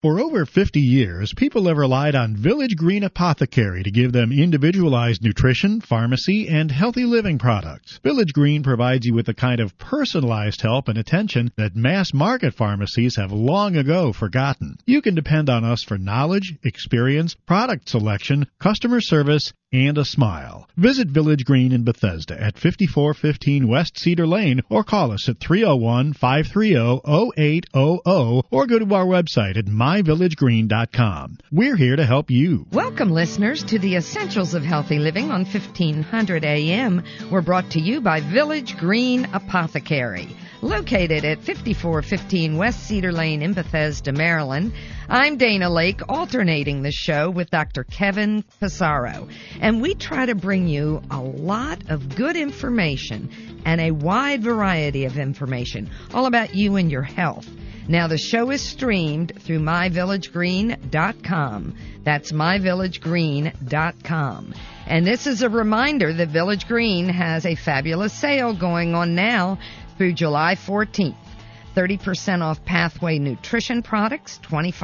For over 50 years, people have relied on Village Green Apothecary to give them individualized nutrition, pharmacy, and healthy living products. Village Green provides you with the kind of personalized help and attention that mass market pharmacies have long ago forgotten. You can depend on us for knowledge, experience, product selection, customer service, and a smile. Visit Village Green in Bethesda at 5415 West Cedar Lane or call us at 301-530-0800 or go to our website at myvillagegreen.com. We're here to help you. Welcome, listeners, to the Essentials of Healthy Living on 1500 AM. We're brought to you by Village Green Apothecary, located at 5415 West Cedar Lane in Bethesda, Maryland. I'm Dana Lake, alternating the show with Dr. Kevin Passaro, and we try to bring you a lot of good information and a wide variety of information all about you and your health. Now, the show is streamed through myvillagegreen.com. That's myvillagegreen.com. And this is a reminder that Village Green has a fabulous sale going on now through July 14th. 30% off Pathway Nutrition products,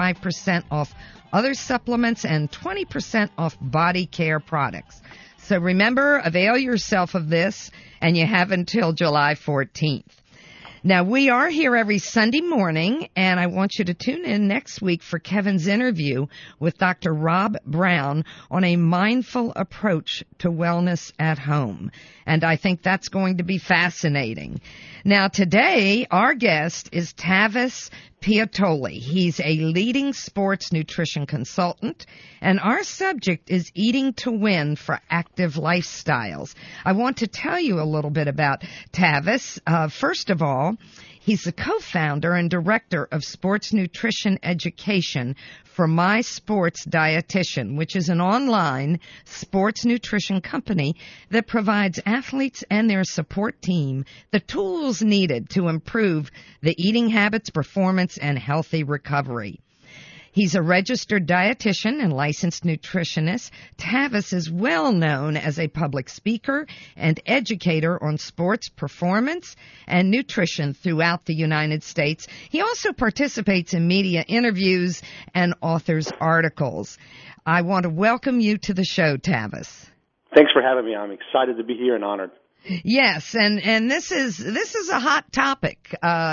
25% off other supplements, and 20% off body care products. So remember, avail yourself of this, and you have until July 14th. Now, we are here every Sunday morning, and I want you to tune in next week for Kevin's interview with Dr. Rob Brown on a mindful approach to wellness at home. And I think that's going to be fascinating. Now, today, our guest is Tavis Piattoli. He's a leading sports nutrition consultant, and our subject is eating to win for active lifestyles. I want to tell you a little bit about Tavis. First of all, he's the co-founder and director of sports nutrition education for My Sports Dietitian, which is an online sports nutrition company that provides athletes and their support team the tools needed to improve the eating habits, performance, and healthy recovery. He's a registered dietitian and licensed nutritionist. Tavis is well known as a public speaker and educator on sports performance and nutrition throughout the United States. He also participates in media interviews and authors articles. I want to welcome you to the show, Tavis. Thanks for having me. I'm excited to be here and honored. Yes, and this is a hot topic.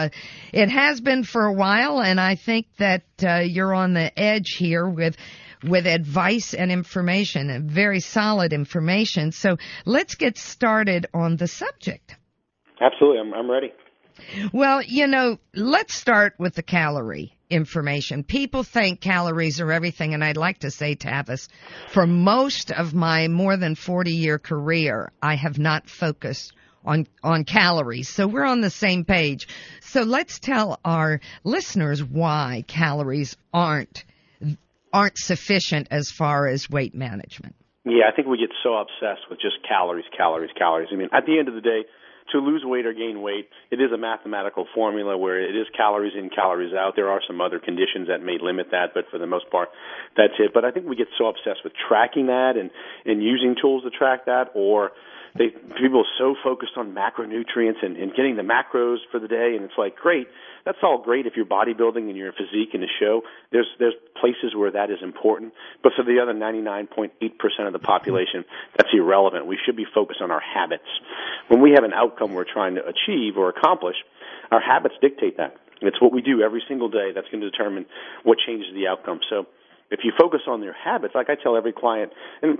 It has been for a while, and I think that you're on the edge here with advice and information, very solid information. So let's get started on the subject. Absolutely, I'm ready. Well, let's start with the calorie information. People think calories are everything, and I'd like to say, Tavis, for most of my more than 40-year career, I have not focused on calories. So we're on the same page. So let's tell our listeners why calories aren't sufficient as far as weight management. Yeah, I think we get so obsessed with just calories. I mean, at the end of the day, to lose weight or gain weight, it is a mathematical formula where it is calories in, calories out. There are some other conditions that may limit that, but for the most part, that's it. But I think we get so obsessed with tracking that and using tools to track that, or people are so focused on macronutrients and getting the macros for the day, and it's like, great, that's all great if you're bodybuilding and you're a physique in a show. There's places where that is important, but for the other 99.8% of the population, that's irrelevant. We should be focused on our habits. When we have an outcome we're trying to achieve or accomplish, our habits dictate that. It's what we do every single day that's going to determine what changes the outcome. So if you focus on their habits, like I tell every client, and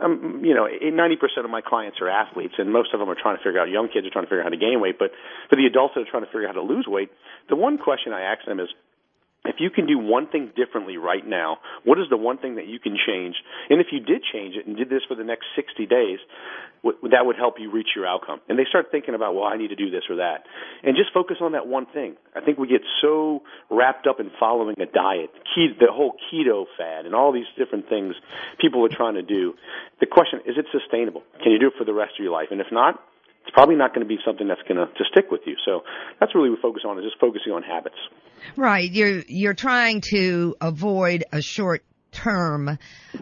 90% of my clients are athletes, and most of them are trying to figure out, young kids are trying to figure out how to gain weight, but for the adults that are trying to figure out how to lose weight, the one question I ask them is, if you can do one thing differently right now, what is the one thing that you can change? And if you did change it and did this for the next 60 days, that would help you reach your outcome. And they start thinking about, well, I need to do this or that. And just focus on that one thing. I think we get so wrapped up in following a diet, the whole keto fad and all these different things people are trying to do. The question, is it sustainable? Can you do it for the rest of your life? And if not, it's probably not going to be something that's going to stick with you. So that's really what we focus on, is just focusing on habits. Right. You're trying to avoid a short-term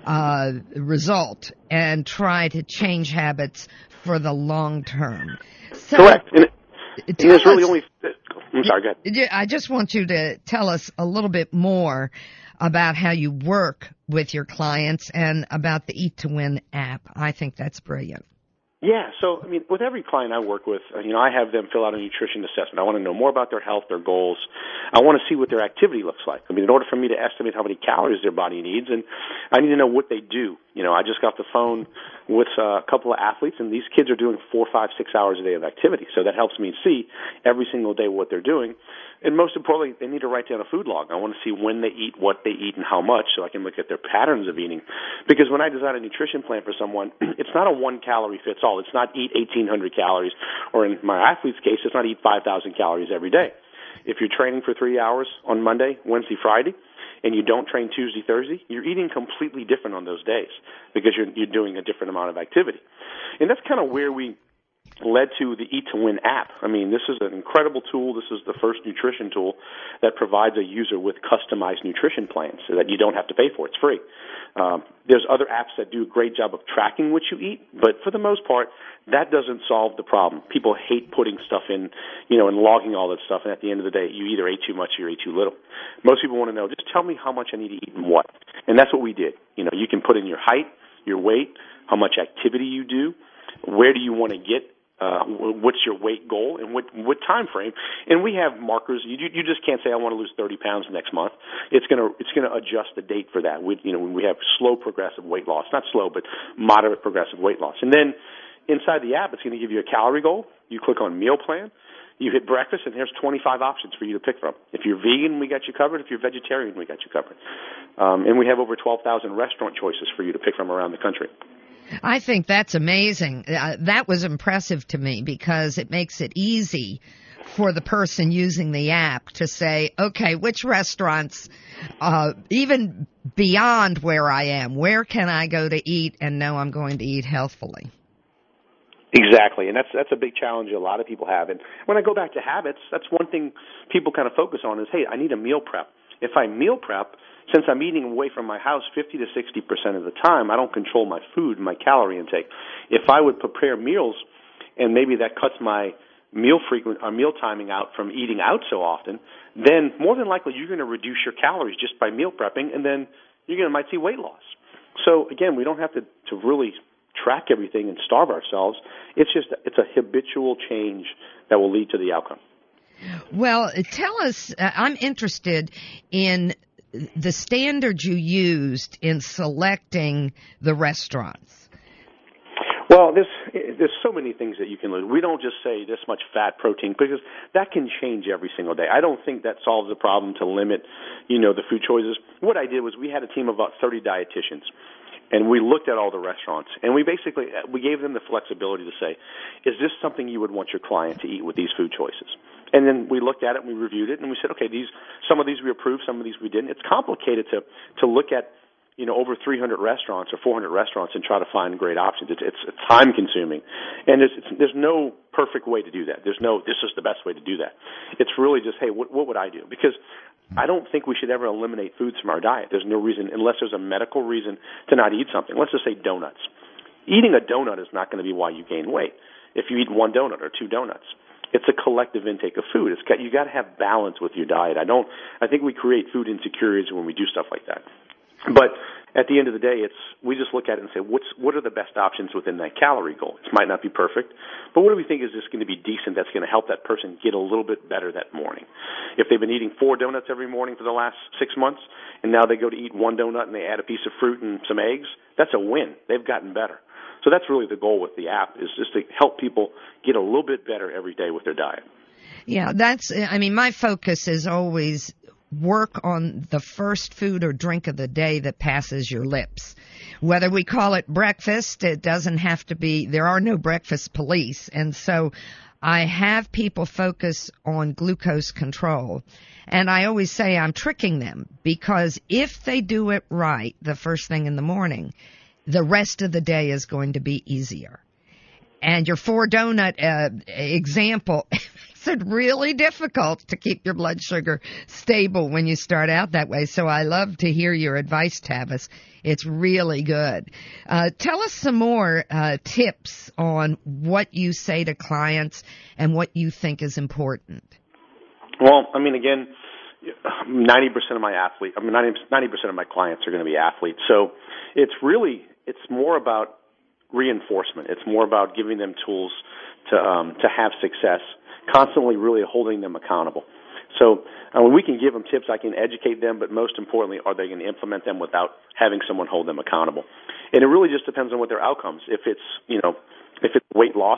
result and try to change habits for the long term. So, correct. And there's really only... I'm sorry, go ahead. I just want you to tell us a little bit more about how you work with your clients and about the Eat to Win app. I think that's brilliant. Yeah, so, I mean, with every client I work with, I have them fill out a nutrition assessment. I want to know more about their health, their goals. I want to see what their activity looks like. I mean, in order for me to estimate how many calories their body needs, and I need to know what they do. I just got off the phone with a couple of athletes, and these kids are doing 4, 5, 6 hours a day of activity. So that helps me see every single day what they're doing. And most importantly, they need to write down a food log. I want to see when they eat, what they eat, and how much, so I can look at their patterns of eating. Because when I design a nutrition plan for someone, it's not a one-calorie-fits-all. It's not eat 1,800 calories, or in my athlete's case, it's not eat 5,000 calories every day. If you're training for 3 hours on Monday, Wednesday, Friday, and you don't train Tuesday, Thursday, you're eating completely different on those days because you're doing a different amount of activity. And that's kind of where we led to the Eat to Win app. I mean, this is an incredible tool. This is the first nutrition tool that provides a user with customized nutrition plans so that you don't have to pay for it. It's free. There's other apps that do a great job of tracking what you eat, but for the most part, that doesn't solve the problem. People hate putting stuff in, and logging all that stuff, and at the end of the day, you either ate too much or you ate too little. Most people want to know, just tell me how much I need to eat and what. And that's what we did. You can put in your height, your weight, how much activity you do, where do you want to get, what's your weight goal, and what time frame. And we have markers. You just can't say I want to lose 30 pounds next month. It's gonna adjust the date for that. We have slow progressive weight loss, not slow, but moderate progressive weight loss. And then inside the app, it's going to give you a calorie goal. You click on meal plan. You hit breakfast, and there's 25 options for you to pick from. If you're vegan, we got you covered. If you're vegetarian, we got you covered. And we have over 12,000 restaurant choices for you to pick from around the country. I think that's amazing. That was impressive to me because it makes it easy for the person using the app to say, okay, which restaurants, even beyond where I am, where can I go to eat and know I'm going to eat healthfully? Exactly, and that's a big challenge a lot of people have. And when I go back to habits, that's one thing people kind of focus on is, hey, I need a meal prep. If I meal prep, since I'm eating away from my house 50 to 60% of the time, I don't control my food, my calorie intake. If I would prepare meals, and maybe that cuts my meal timing out from eating out so often, then more than likely you're going to reduce your calories just by meal prepping, and then might see weight loss. So again, we don't have to really track everything and starve ourselves. It's a habitual change that will lead to the outcome. Well, tell us, I'm interested in the standards you used in selecting the restaurants. Well, there's so many things that you can lose. We don't just say this much fat, protein, because that can change every single day. I don't think that solves the problem to limit, the food choices. What I did was we had a team of about 30 dietitians, and we looked at all the restaurants, and we gave them the flexibility to say, is this something you would want your client to eat with these food choices? And then we looked at it and we reviewed it and we said, okay, some of these we approved, some of these we didn't. It's complicated to look at, over 300 restaurants or 400 restaurants and try to find great options. It's time consuming, and there's no perfect way to do that. There's no this is the best way to do that. It's really just, hey, what would I do? Because I don't think we should ever eliminate foods from our diet. There's no reason, unless there's a medical reason, to not eat something. Let's just say donuts. Eating a donut is not going to be why you gain weight. If you eat one donut or two donuts, it's a collective intake of food. You got to have balance with your diet. I think we create food insecurities when we do stuff like that. But at the end of the day, we just look at it and say, what are the best options within that calorie goal? It might not be perfect, but what do we think is just going to be decent that's going to help that person get a little bit better that morning? If they've been eating 4 donuts every morning for the last 6 months, and now they go to eat one donut and they add a piece of fruit and some eggs, that's a win. They've gotten better. So that's really the goal with the app, is just to help people get a little bit better every day with their diet. Yeah, my focus is always work on the first food or drink of the day that passes your lips. Whether we call it breakfast, it doesn't have to be, there are no breakfast police. And so I have people focus on glucose control. And I always say I'm tricking them, because if they do it right the first thing in the morning, the rest of the day is going to be easier. And your 4 donut example makes it really difficult to keep your blood sugar stable when you start out that way. So I love to hear your advice, Tavis. It's really good. Tell us some more tips on what you say to clients and what you think is important. Well, again, 90% of my athletes, 90% of my clients are going to be athletes. So it's more about reinforcement. It's more about giving them tools to have success, constantly really holding them accountable. So when we can give them tips, I can educate them, but most importantly, are they going to implement them without having someone hold them accountable? And it really just depends on what their outcomes. If it's weight loss,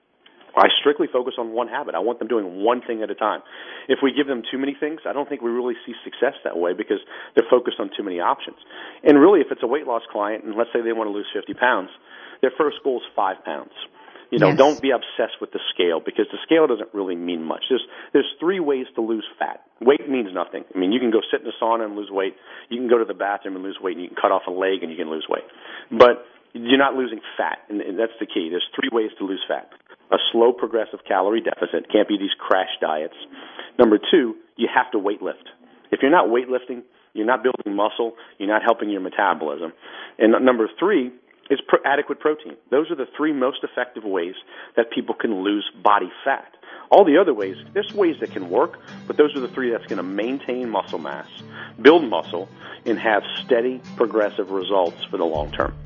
I strictly focus on one habit. I want them doing one thing at a time. If we give them too many things, I don't think we really see success that way because they're focused on too many options. And really, if it's a weight loss client, and let's say they want to lose 50 pounds, their first goal is 5 pounds. Yes. Don't be obsessed with the scale because the scale doesn't really mean much. There's 3 ways to lose fat. Weight means nothing. I mean, you can go sit in the sauna and lose weight. You can go to the bathroom and lose weight, and you can cut off a leg and you can lose weight. But you're not losing fat, and that's the key. There's 3 ways to lose fat. A slow, progressive calorie deficit. Can't be these crash diets. Number 2, you have to weight lift. If you're not weightlifting, you're not building muscle, you're not helping your metabolism. And number 3 is adequate protein. Those are the 3 most effective ways that people can lose body fat. All the other ways, there's ways that can work, but those are the 3 that's going to maintain muscle mass, build muscle, and have steady, progressive results for the long term.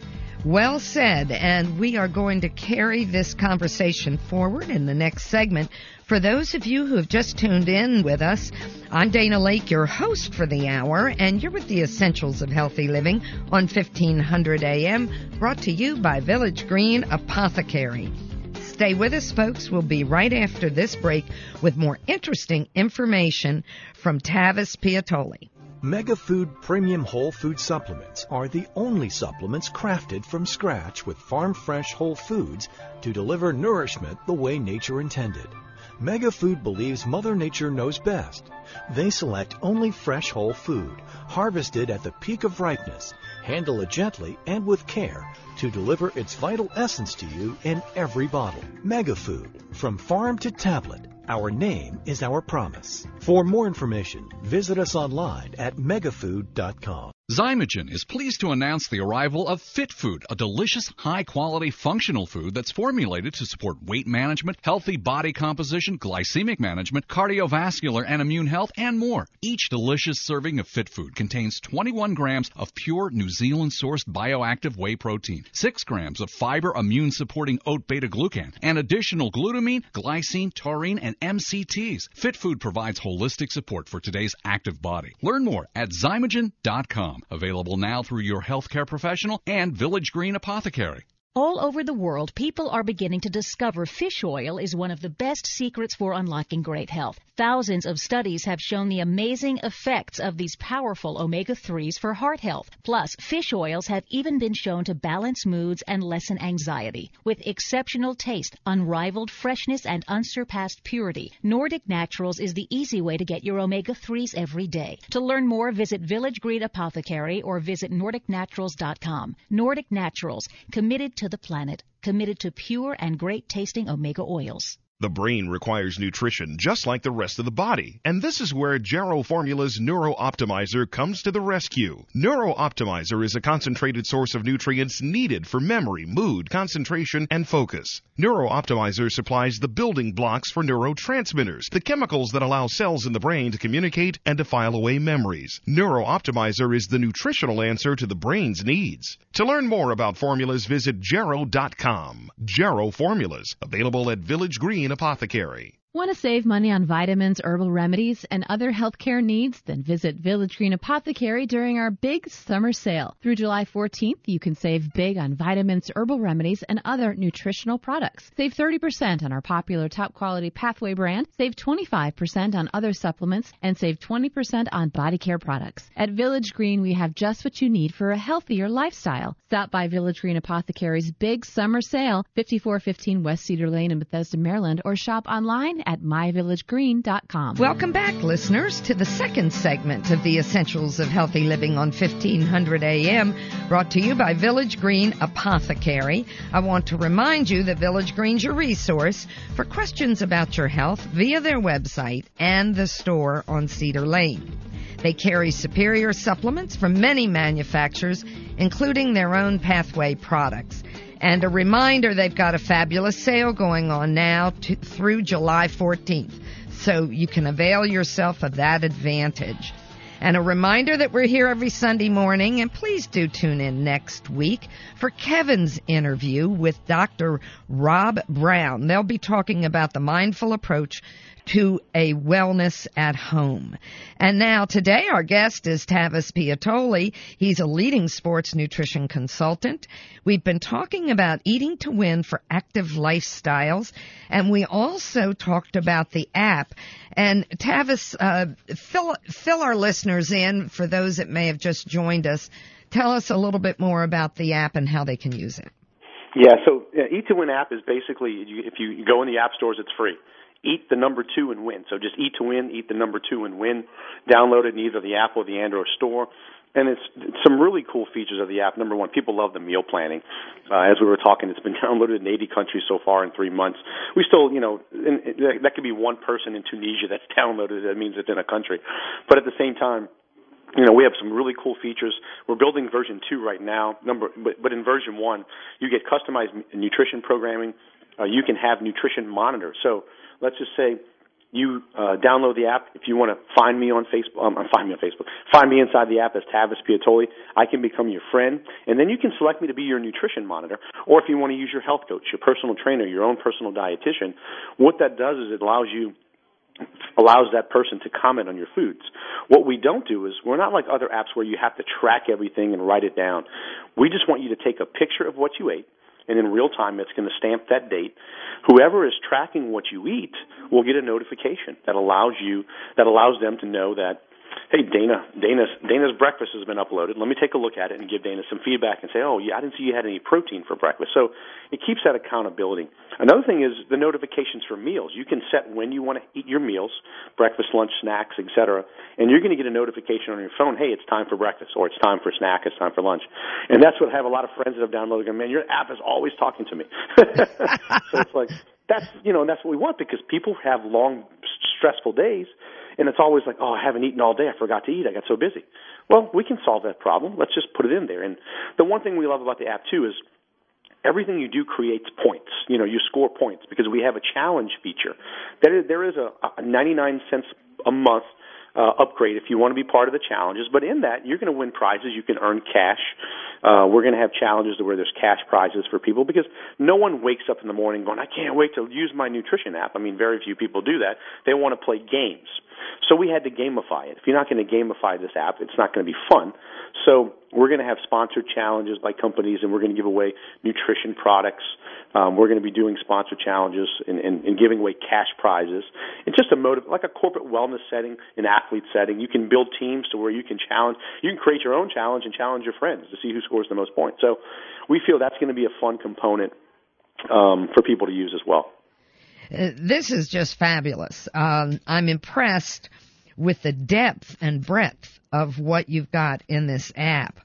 Well said, and we are going to carry this conversation forward in the next segment. For those of you who have just tuned in with us, I'm Dana Lake, your host for the hour, and you're with the Essentials of Healthy Living on 1500 AM, brought to you by Village Green Apothecary. Stay with us, folks. We'll be right after this break with more interesting information from Tavis Piattoli. MegaFood Premium Whole Food Supplements are the only supplements crafted from scratch with farm-fresh whole foods to deliver nourishment the way nature intended. MegaFood believes Mother Nature knows best. They select only fresh whole food, harvested at the peak of ripeness, handle it gently and with care to deliver its vital essence to you in every bottle. MegaFood, from farm to tablet. Our name is our promise. For more information, visit us online at megafood.com. Zymogen is pleased to announce the arrival of Fit Food, a delicious, high-quality, functional food that's formulated to support weight management, healthy body composition, glycemic management, cardiovascular and immune health, and more. Each delicious serving of Fit Food contains 21 grams of pure New Zealand-sourced bioactive whey protein, 6 grams of fiber immune-supporting oat beta-glucan, and additional glutamine, glycine, taurine, and MCTs. Fit Food provides holistic support for today's active body. Learn more at Zymogen.com. Available now through your healthcare professional and Village Green Apothecary. All over the world, people are beginning to discover fish oil is one of the best secrets for unlocking great health. Thousands of studies have shown the amazing effects of these powerful omega-3s for heart health. Plus, fish oils have even been shown to balance moods and lessen anxiety. With exceptional taste, unrivaled freshness, and unsurpassed purity, Nordic Naturals is the easy way to get your omega-3s every day. To learn more, visit Village Green Apothecary or visit NordicNaturals.com. Nordic Naturals, committed to the planet, committed to pure and great-tasting omega oils. The brain requires nutrition just like the rest of the body, and this is where Jarrow Formula's Neuro Optimizer comes to the rescue. Neuro Optimizer is a concentrated source of nutrients needed for memory, mood, concentration, and focus. Neuro Optimizer supplies the building blocks for neurotransmitters, the chemicals that allow cells in the brain to communicate and to file away memories. Neuro Optimizer is the nutritional answer to the brain's needs. To learn more about formulas, visit Jarrow.com. Jarrow Formulas, available at Village Green Apothecary. Want to save money on vitamins, herbal remedies, and other healthcare needs? Then visit Village Green Apothecary during our big summer sale. Through July 14th, you can save big on vitamins, herbal remedies, and other nutritional products. Save 30% on our popular top-quality Pathway brand, save 25% on other supplements, and save 20% on body care products. At Village Green, we have just what you need for a healthier lifestyle. Stop by Village Green Apothecary's big summer sale, 5415 West Cedar Lane in Bethesda, Maryland, or shop online at myvillagegreen.com. Welcome back, listeners, to the second segment of the Essentials of Healthy Living on 1500 AM, brought to you by Village Green Apothecary. I want to remind you that Village Green's your resource for questions about your health via their website and the store on Cedar Lane. They carry superior supplements from many manufacturers, including their own Pathway products. And a reminder, they've got a fabulous sale going on now through July 14th. So you can avail yourself of that advantage. And a reminder that we're here every Sunday morning, and please do tune in next week for Kevin's interview with Dr. Rob Brown. They'll be talking about the mindful approach to a wellness at home. And now today our guest is Tavis Piattoli. He's a leading sports nutrition consultant. We've been talking about eating to win for active lifestyles, and we also talked about the app. And Tavis, fill our listeners in, for those that may have just joined us. Tell us a little bit more about the app and how they can use it. Yeah, so Eat to Win app is basically, if you go in the app stores, it's free. Eat the number 2 and win. So just Eat to Win, eat the number 2 and win. Download it in either the Apple or the Android store. And it's some really cool features of the app. Number one, people love the meal planning. As we were talking, it's been downloaded in 80 countries so far in 3 months. We still, that could be one person in Tunisia that's downloaded. That means it's in a country. But at the same time, we have some really cool features. We're building version 2 right now. But in version 1, you get customized nutrition programming. You can have nutrition monitors. So let's just say you download the app. If you want to find me on Facebook, find me inside the app as Tavis Piattoli. I can become your friend, and then you can select me to be your nutrition monitor. Or if you want to use your health coach, your personal trainer, your own personal dietitian, what that does is it allows that person to comment on your foods. What we don't do is, we're not like other apps where you have to track everything and write it down. We just want you to take a picture of what you ate, and in real time, it's going to stamp that date. Whoever is tracking what you eat will get a notification that allows them to know that, hey, Dana's breakfast has been uploaded. Let me take a look at it and give Dana some feedback and say, oh, yeah, I didn't see you had any protein for breakfast. So it keeps that accountability. Another thing is the notifications for meals. You can set when you want to eat your meals, breakfast, lunch, snacks, etc., and you're going to get a notification on your phone, hey, it's time for breakfast, or it's time for snack, it's time for lunch. And that's what I have a lot of friends that have downloaded. Man, your app is always talking to me. So it's like, that's what we want, because people have long, stressful days. And it's always like, oh, I haven't eaten all day. I forgot to eat. I got so busy. Well, we can solve that problem. Let's just put it in there. And the one thing we love about the app, too, is everything you do creates points. You score points because we have a challenge feature. There is a 99 cents a month upgrade if you want to be part of the challenges. But in that, you're going to win prizes. You can earn cash. We're going to have challenges where there's cash prizes for people, because no one wakes up in the morning going, I can't wait to use my nutrition app. I mean, very few people do that. They want to play games. So we had to gamify it. If you're not going to gamify this app, it's not going to be fun. So we're going to have sponsored challenges by companies, and we're going to give away nutrition products. We're going to be doing sponsored challenges and giving away cash prizes. It's just like a corporate wellness setting, an athlete setting. You can build teams to where you can create your own challenge and challenge your friends to see who scores the most points. So we feel that's going to be a fun component for people to use as well. This is just fabulous. I'm impressed with the depth and breadth of what you've got in this app.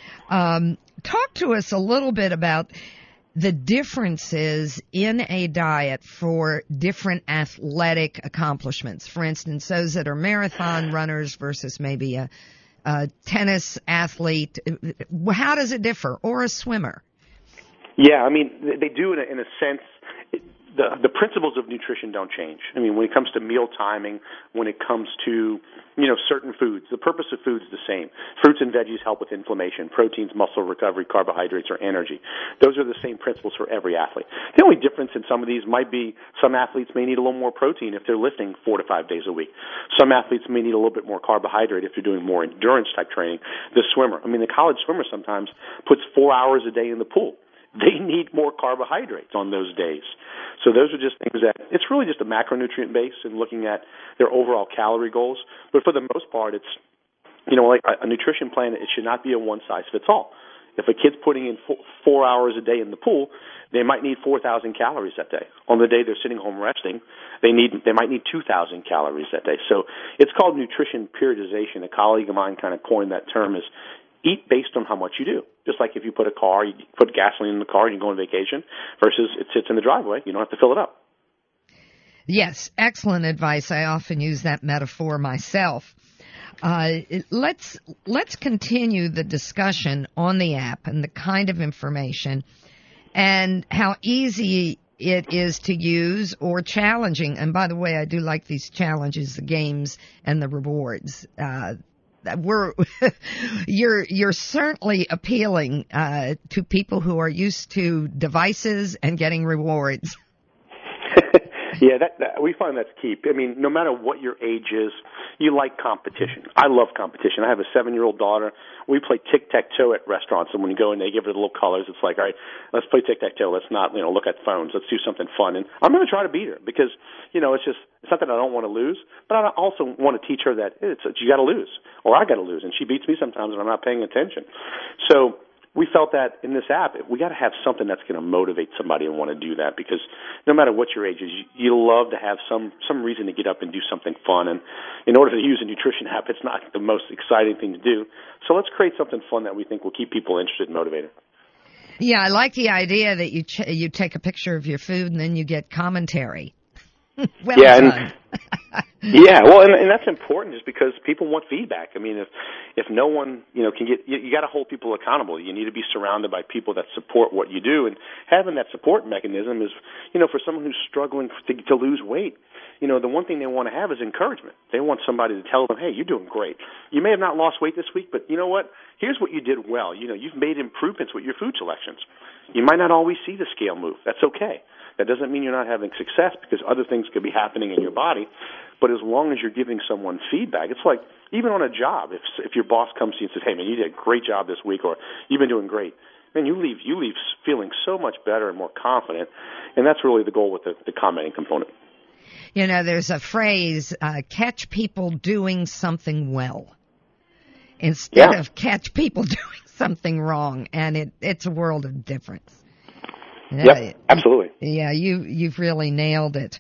Talk to us a little bit about the differences in a diet for different athletic accomplishments. For instance, those that are marathon runners versus maybe a tennis athlete. How does it differ? Or a swimmer? Yeah, I mean, they do in a sense. The principles of nutrition don't change. I mean, when it comes to meal timing, when it comes to, certain foods, the purpose of food is the same. Fruits and veggies help with inflammation, proteins, muscle recovery, carbohydrates, or energy. Those are the same principles for every athlete. The only difference in some of these might be some athletes may need a little more protein if they're lifting 4 to 5 days a week. Some athletes may need a little bit more carbohydrate if they're doing more endurance type training. The college swimmer sometimes puts 4 hours a day in the pool. They need more carbohydrates on those days. So those are just things that it's really just a macronutrient base and looking at their overall calorie goals. But for the most part, it's, like a nutrition plan, it should not be a one-size-fits-all. If a kid's putting in 4 hours a day in the pool, they might need 4,000 calories that day. On the day they're sitting home resting, they might need 2,000 calories that day. So it's called nutrition periodization. A colleague of mine kind of coined that term as eat based on how much you do. Just like if you put gasoline in the car and you go on vacation versus it sits in the driveway, you don't have to fill it up. Yes, excellent advice. I often use that metaphor myself. Let's continue the discussion on the app and the kind of information and how easy it is to use or challenging. And by the way, I do like these challenges, the games, and the rewards. You're certainly appealing to people who are used to devices and getting rewards. Yeah, that we find that's key. I mean, no matter what your age is, you like competition. I love competition. I have a 7-year-old daughter. We play tic-tac-toe at restaurants, and when you go in, they give her the little colors. It's like, all right, let's play tic-tac-toe. Let's not, look at phones. Let's do something fun. And I'm going to try to beat her because, it's not that I don't want to lose, but I also want to teach her that you got to lose, or I got to lose. And she beats me sometimes when I'm not paying attention. So we felt that in this app, we got to have something that's going to motivate somebody and want to do that, because no matter what your age is, you love to have some reason to get up and do something fun. And in order to use a nutrition app, it's not the most exciting thing to do. So let's create something fun that we think will keep people interested and motivated. Yeah, I like the idea that you take a picture of your food and then you get commentary. Well done. And that's important just because people want feedback. I mean, if no one, can get, you got to hold people accountable. You need to be surrounded by people that support what you do, and having that support mechanism is, for someone who's struggling to lose weight, the one thing they want to have is encouragement. They want somebody to tell them, hey, you're doing great. You may have not lost weight this week, but you know what? Here's what you did well. You've made improvements with your food selections. You might not always see the scale move. That's okay. That doesn't mean you're not having success, because other things could be happening in your body. But as long as you're giving someone feedback, it's like even on a job, if your boss comes to you and says, hey, man, you did a great job this week, or you've been doing great, man, you leave feeling so much better and more confident. And that's really the goal with the commenting component. There's a phrase, catch people doing something well instead of catch people doing something wrong. And it's a world of difference. Yeah, absolutely. Yeah, you've really nailed it.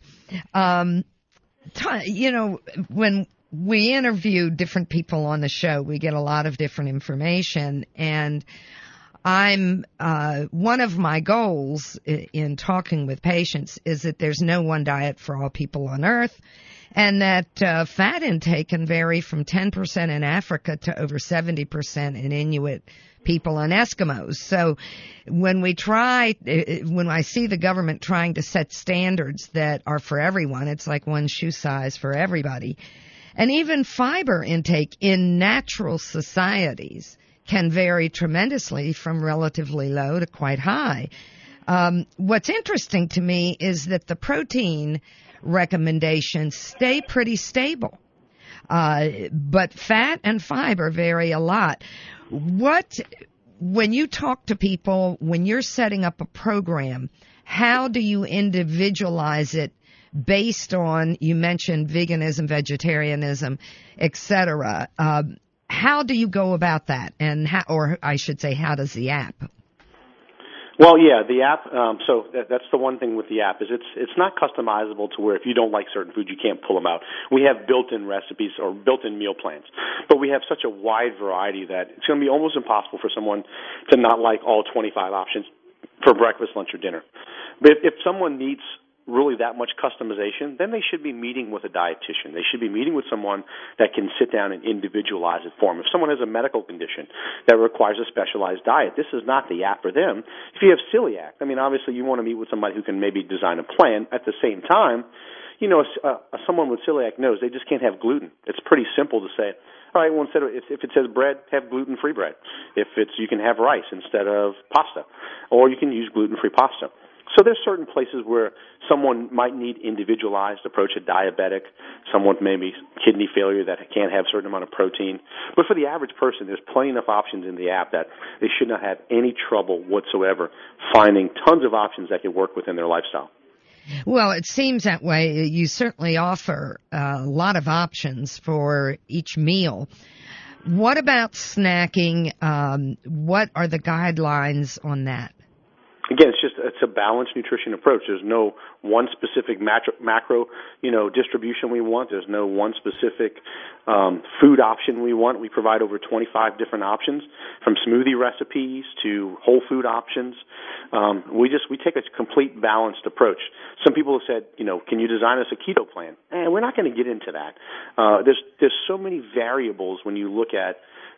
When we interview different people on the show, we get a lot of different information, and I'm one of my goals in talking with patients is that there's no one diet for all people on Earth, and that fat intake can vary from 10% in Africa to over 70% in Inuit people and Eskimos. So when I see the government trying to set standards that are for everyone, it's like one shoe size for everybody. And even fiber intake in natural societies can vary tremendously from relatively low to quite high. What's interesting to me is that the protein recommendations stay pretty stable. But fat and fiber vary a lot. When you talk to people, when you're setting up a program, how do you individualize it based on, you mentioned veganism, vegetarianism, etc. How do you go about that? And how does the app? Well, yeah, the app, so that's the one thing with the app is it's not customizable to where if you don't like certain foods, you can't pull them out. We have built-in recipes or built-in meal plans, but we have such a wide variety that it's going to be almost impossible for someone to not like all 25 options for breakfast, lunch, or dinner. But if someone needs really that much customization, then they should be meeting with a dietitian. They should be meeting with someone that can sit down and individualize it for them. If someone has a medical condition that requires a specialized diet, this is not the app for them. If you have celiac, obviously you want to meet with somebody who can maybe design a plan. At the same time, someone with celiac knows they just can't have gluten. It's pretty simple to say, all right, well, if it says bread, have gluten-free bread. You can have rice instead of pasta, or you can use gluten-free pasta. So there's certain places where someone might need individualized approach, a diabetic, someone with maybe kidney failure that can't have a certain amount of protein. But for the average person, there's plenty enough options in the app that they should not have any trouble whatsoever finding tons of options that can work within their lifestyle. Well, it seems that way. You certainly offer a lot of options for each meal. What about snacking? What are the guidelines on that? Again, it's a balanced nutrition approach. There's no one specific macro, distribution we want. There's no one specific food option we want. We provide over 25 different options, from smoothie recipes to whole food options. We take a complete balanced approach. Some people have said, can you design us a keto plan? We're not going to get into that. There's so many variables when you look at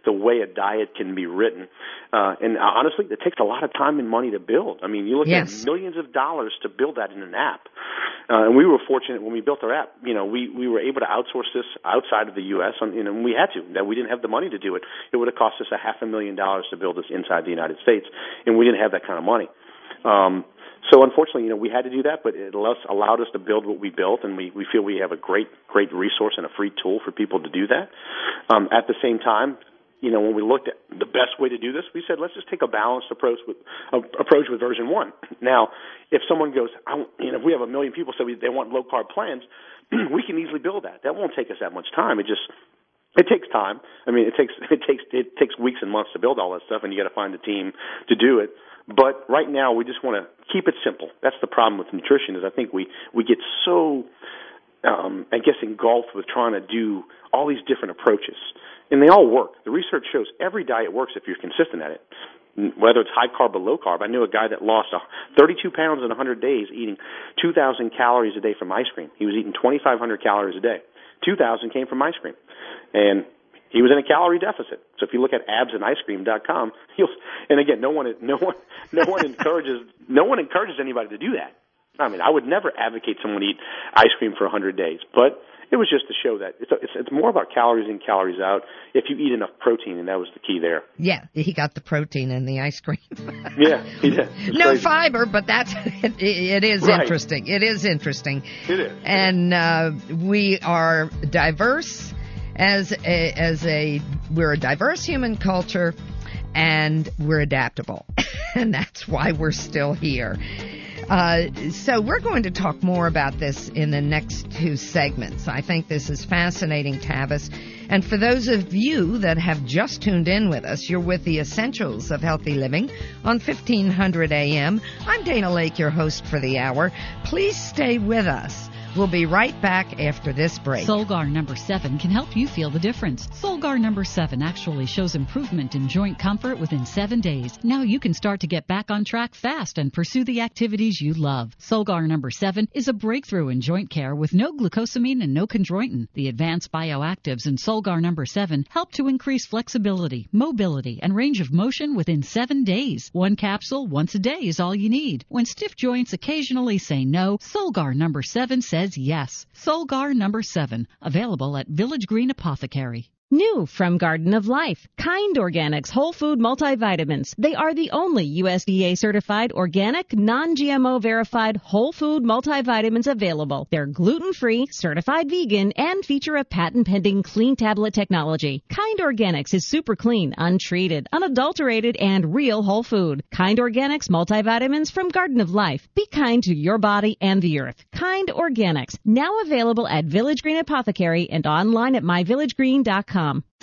the way a diet can be written. And honestly, it takes a lot of time and money to build. I mean, you look at millions of dollars to build that in an app. And we were fortunate when we built our app. You know, we were able to outsource this outside of the U.S. And we had to. That we didn't have the money to do it. It would have cost us $500,000 to build this inside the United States, and we didn't have that kind of money. So unfortunately, you know, we had to do that, but it allowed us to build what we built, and we feel we have a great resource and a free tool for people to do that. At the same time, you know, when we looked at the best way to do this, we said, let's just take a balanced approach with version 1. Now, if someone goes, you know, if we have 1 million people say they want low carb plans, we can easily build that. That won't take us that much time. It takes time. I mean, it takes weeks and months to build all that stuff, and you got to find the team to do it. But right now, we just want to keep it simple. That's the problem with nutrition, is I think we get so, I guess, engulfed with trying to do all these different approaches. And they all work. The research shows every diet works if you're consistent at it, whether it's high carb or low carb. I knew a guy that lost 32 pounds in 100 days eating 2,000 calories a day from ice cream. He was eating 2,500 calories a day. 2,000 came from ice cream. And he was in a calorie deficit. So if you look at absandicecream.com, and again, no one encourages anybody to do that. I mean, I would never advocate someone eat ice cream for 100 days, but it was just to show that it's more about calories in, calories out if you eat enough protein, and that was the key there. Yeah, he got the protein in the ice cream. Yeah, he did. No crazy fiber, but it is right. Interesting. It is interesting. It is. And we are diverse we're a diverse human culture, and we're adaptable, and that's why we're still here. So we're going to talk more about this in the next 2 segments. I think this is fascinating, Tavis. And for those of you that have just tuned in with us, you're with the Essentials of Healthy Living on 1500 AM. I'm Dana Lake, your host for the hour. Please stay with us. We'll be right back after this break. Solgar number 7 can help you feel the difference. Solgar number 7 actually shows improvement in joint comfort within 7 days. Now you can start to get back on track fast and pursue the activities you love. Solgar number 7 is a breakthrough in joint care with no glucosamine and no chondroitin. The advanced bioactives in Solgar number 7 help to increase flexibility, mobility, and range of motion within 7 days. 1 capsule once a day is all you need. When stiff joints occasionally say no, Solgar number 7 says yes. Solgar number 7, available at Village Green Apothecary. New from Garden of Life, Kind Organics Whole Food Multivitamins. They are the only USDA certified organic, non-GMO verified whole food multivitamins available. They're gluten-free, certified vegan, and feature a patent-pending clean tablet technology. Kind Organics is super clean, untreated, unadulterated, and real whole food. Kind Organics multivitamins from Garden of Life. Be kind to your body and the earth. Kind Organics, now available at Village Green Apothecary and online at myvillagegreen.com.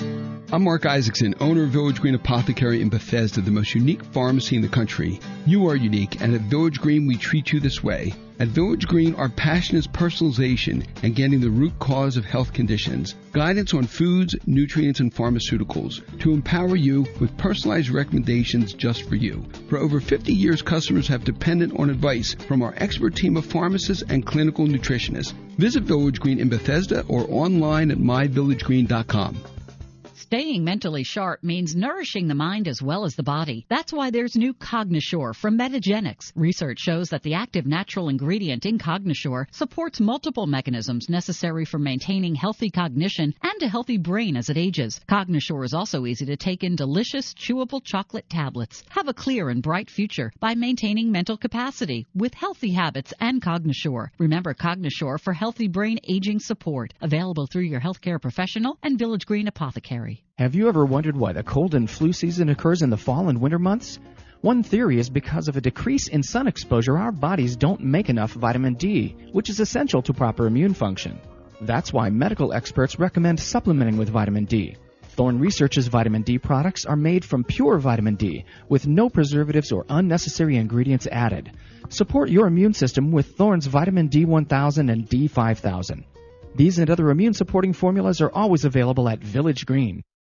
I'm Mark Isaacson, owner of Village Green Apothecary in Bethesda, the most unique pharmacy in the country. You are unique, and at Village Green, we treat you this way. At Village Green, our passion is personalization and getting the root cause of health conditions. Guidance on foods, nutrients, and pharmaceuticals to empower you with personalized recommendations just for you. For over 50 years, customers have depended on advice from our expert team of pharmacists and clinical nutritionists. Visit Village Green in Bethesda or online at myvillagegreen.com. Staying mentally sharp means nourishing the mind as well as the body. That's why there's new Cognisure from Metagenics. Research shows that the active natural ingredient in Cognisure supports multiple mechanisms necessary for maintaining healthy cognition and a healthy brain as it ages. Cognisure is also easy to take in delicious, chewable chocolate tablets. Have a clear and bright future by maintaining mental capacity with healthy habits and Cognisure. Remember Cognisure for healthy brain aging support. Available through your healthcare professional and Village Green Apothecary. Have you ever wondered why the cold and flu season occurs in the fall and winter months? One theory is because of a decrease in sun exposure, our bodies don't make enough vitamin D, which is essential to proper immune function. That's why medical experts recommend supplementing with vitamin D. Thorne Research's vitamin D products are made from pure vitamin D, with no preservatives or unnecessary ingredients added. Support your immune system with Thorne's vitamin D1000 and D5000. These and other immune-supporting formulas are always available at Village Green.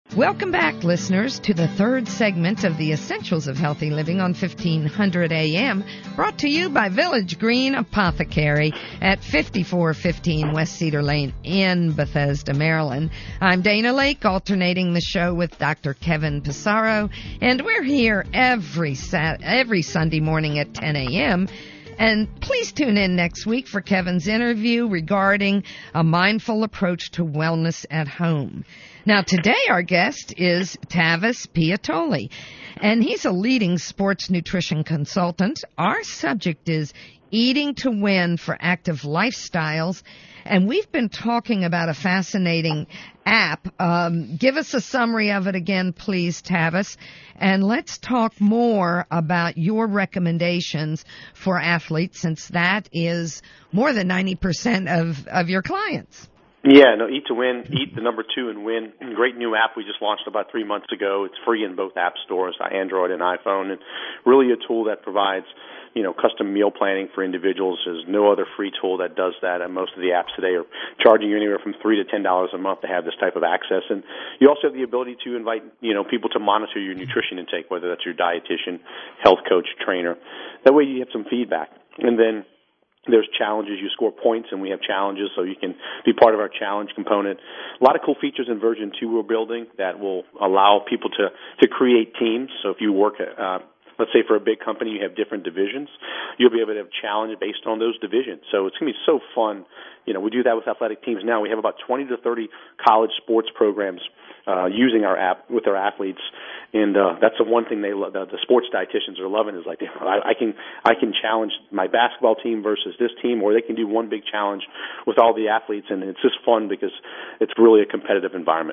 Welcome back, listeners, to the third segment of the Essentials of Healthy Living on 1500 AM, brought to you by Village Green Apothecary at 5415 West Cedar Lane in Bethesda, Maryland. I'm Dana Lake, alternating the show with Dr. Kevin Pissarro, and we're here every Sunday morning at 10 a.m., and please tune in next week for Kevin's interview regarding a mindful approach to wellness at home. Now, today our guest is Tavis Piatoli, and he's a leading sports nutrition consultant. Our subject is eating to win for active lifestyles, and we've been talking about a fascinating app. Give us a summary of it again, please, Tavis, and let's talk more about your recommendations for athletes, since that is more than 90% of your clients. Yeah, no, Eat to Win, Eat the number 2 and Win. Great new app we just launched about 3 months ago. It's free in both app stores, Android and iPhone, and really a tool that provides, custom meal planning for individuals. There's no other free tool that does that, and most of the apps today are charging you anywhere from $3 to $10 a month to have this type of access. And you also have the ability to invite, people to monitor your nutrition intake, whether that's your dietitian, health coach, trainer. That way you have some feedback. And then there's challenges. You score points, and we have challenges, so you can be part of our challenge component. A lot of cool features in version 2 we're building that will allow people to create teams. So if you work at, let's say for a big company, you have different divisions, you'll be able to have challenge based on those divisions. So it's going to be so fun. We do that with athletic teams now. We have about 20 to 30 college sports programs using our app with their athletes, and that's the one thing the sports dietitians are loving is like, I can challenge my basketball team versus this team, or they can do one big challenge with all the athletes, and it's just fun because it's really a competitive environment.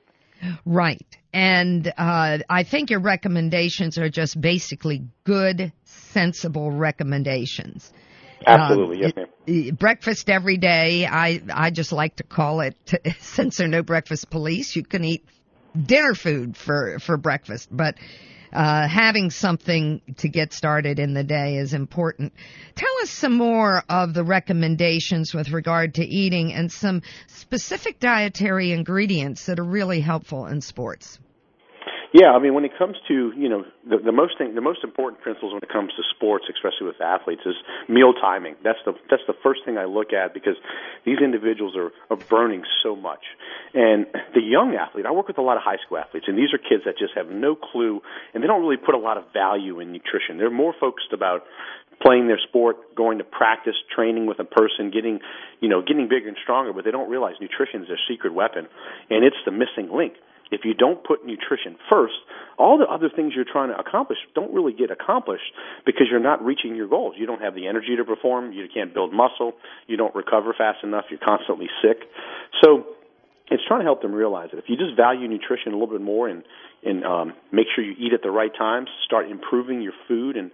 Right. And I think your recommendations are just basically good, sensible recommendations. Absolutely, yes, ma'am. Breakfast every day. I just like to call it, since there are no breakfast police, you can eat dinner food for breakfast. But having something to get started in the day is important. Tell us some more of the recommendations with regard to eating and some specific dietary ingredients that are really helpful in sports. Yeah, when it comes to, the most important principles when it comes to sports, especially with athletes, is meal timing. That's the first thing I look at, because these individuals are burning so much. And the young athlete, I work with a lot of high school athletes, and these are kids that just have no clue, and they don't really put a lot of value in nutrition. They're more focused about playing their sport, going to practice, training with a person, getting bigger and stronger, but they don't realize nutrition is their secret weapon, and it's the missing link. If you don't put nutrition first, all the other things you're trying to accomplish don't really get accomplished because you're not reaching your goals. You don't have the energy to perform. You can't build muscle. You don't recover fast enough. You're constantly sick. So it's trying to help them realize that if you just value nutrition a little bit more and make sure you eat at the right times, start improving your food and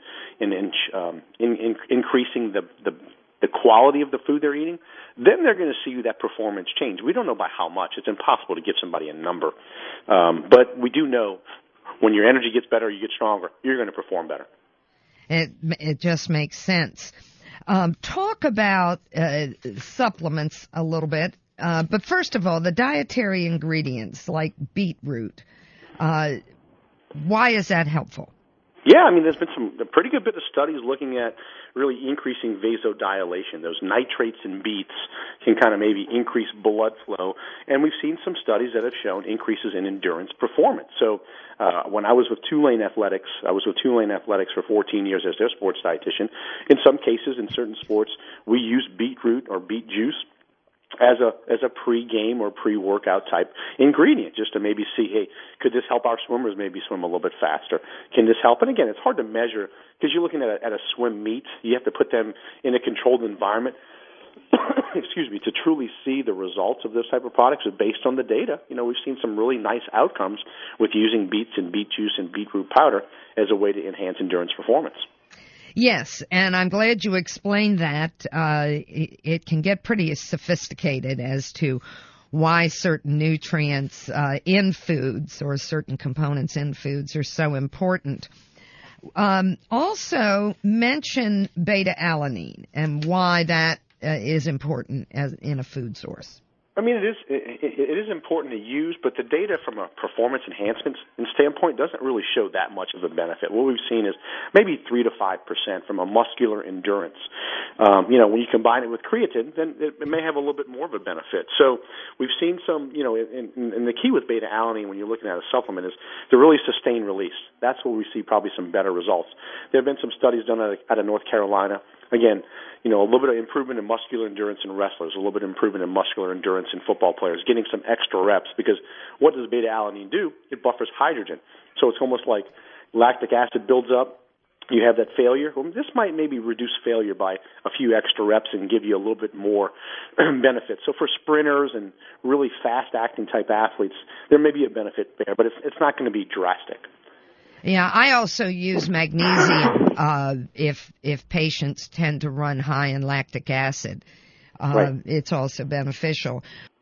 increasing the quality of the food they're eating, then they're going to see that performance change. We don't know by how much. It's impossible to give somebody a number. But we do know when your energy gets better, you get stronger, you're going to perform better. It just makes sense. Talk about supplements a little bit. But first of all, the dietary ingredients like beetroot, why is that helpful? Yeah, there's been a pretty good bit of studies looking at really increasing vasodilation. Those nitrates in beets can kind of maybe increase blood flow, and we've seen some studies that have shown increases in endurance performance. So when I was with Tulane Athletics, for 14 years as their sports dietitian. In some cases, in certain sports, we use beetroot or beet juice as a pre-game or pre-workout type ingredient, just to maybe see, hey, could this help our swimmers maybe swim a little bit faster? Can this help? And again, it's hard to measure because you're looking at a swim meet. You have to put them in a controlled environment, to truly see the results of those type of products. But based on the data, we've seen some really nice outcomes with using beets and beet juice and beetroot powder as a way to enhance endurance performance. Yes, and I'm glad you explained that. It can get pretty sophisticated as to why certain nutrients in foods or certain components in foods are so important. Also, mention beta-alanine and why that is important in a food source. I mean, it is important to use, but the data from a performance enhancement standpoint doesn't really show that much of a benefit. What we've seen is maybe 3 to 5% from a muscular endurance. When you combine it with creatine, then it may have a little bit more of a benefit. So we've seen some, and the key with beta-alanine when you're looking at a supplement is to really sustain release. That's where we see probably some better results. There have been some studies done out of North Carolina. Again, a little bit of improvement in muscular endurance in wrestlers, a little bit of improvement in muscular endurance in football players, getting some extra reps, because what does beta-alanine do? It buffers hydrogen. So it's almost like lactic acid builds up, you have that failure. Well, this might maybe reduce failure by a few extra reps and give you a little bit more benefit. So for sprinters and really fast-acting type athletes, there may be a benefit there, but it's not going to be drastic. Yeah, I also use magnesium if patients tend to run high in lactic acid. Right. It's also beneficial.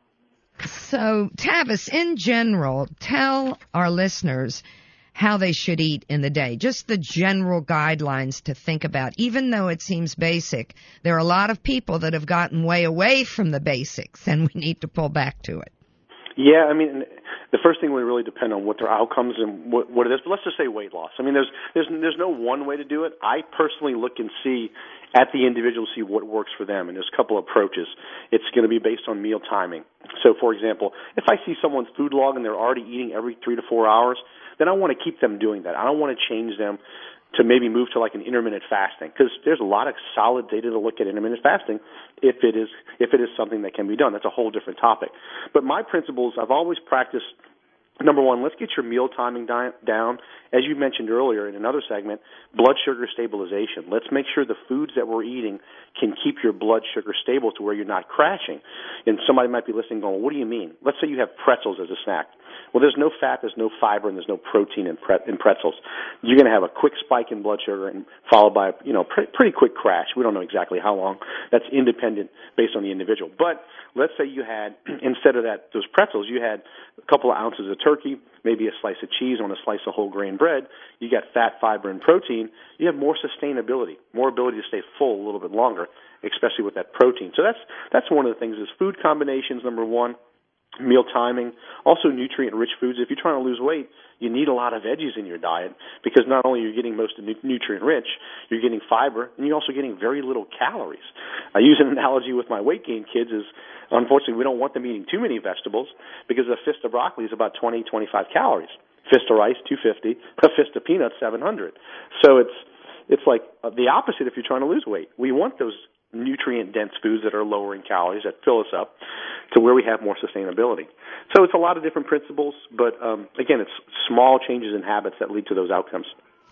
So, Tavis, in general, tell our listeners how they should eat in the day. Just the general guidelines to think about. Even though it seems basic, there are a lot of people that have gotten way away from the basics, and we need to pull back to it. Yeah, I mean, the first thing would really depend on what their outcomes and what it is. But let's just say weight loss. I mean, there's no one way to do it. I personally look and see at the individual, see what works for them. And there's a couple approaches. It's going to be based on meal timing. So, for example, if I see someone's food log and they're already eating every 3 to 4 hours, then I want to keep them doing that. I don't want to change them to maybe move to like an intermittent fasting, because there's a lot of solid data to look at intermittent fasting if it is something that can be done. That's a whole different topic. But my principles, I've always practiced. Number one, let's get your meal timing down. As you mentioned earlier in another segment, blood sugar stabilization. Let's make sure the foods that we're eating can keep your blood sugar stable to where you're not crashing. And somebody might be listening going, what do you mean? Let's say you have pretzels as a snack. Well, there's no fat, there's no fiber, and there's no protein in pretzels. You're going to have a quick spike in blood sugar and followed by pretty quick crash. We don't know exactly how long. That's independent based on the individual. But let's say you had, instead of those pretzels, you had a couple of ounces of turkey, maybe a slice of cheese on a slice of whole grain bread. You got fat, fiber, and protein. You have more sustainability, more ability to stay full a little bit longer, especially with that protein. So that's one of the things is food combinations, number one. Meal timing, also nutrient-rich foods. If you're trying to lose weight, you need a lot of veggies in your diet, because not only are you getting most nutrient-rich, you're getting fiber, and you're also getting very little calories. I use an analogy with my weight gain kids is, unfortunately, we don't want them eating too many vegetables, because a fist of broccoli is about 20, 25 calories. Fist of rice, 250. A fist of peanuts, 700. So it's like the opposite if you're trying to lose weight. We want those nutrient-dense foods that are lower in calories, that fill us up to where we have more sustainability. So it's a lot of different principles, but again, it's small changes in habits that lead to those outcomes.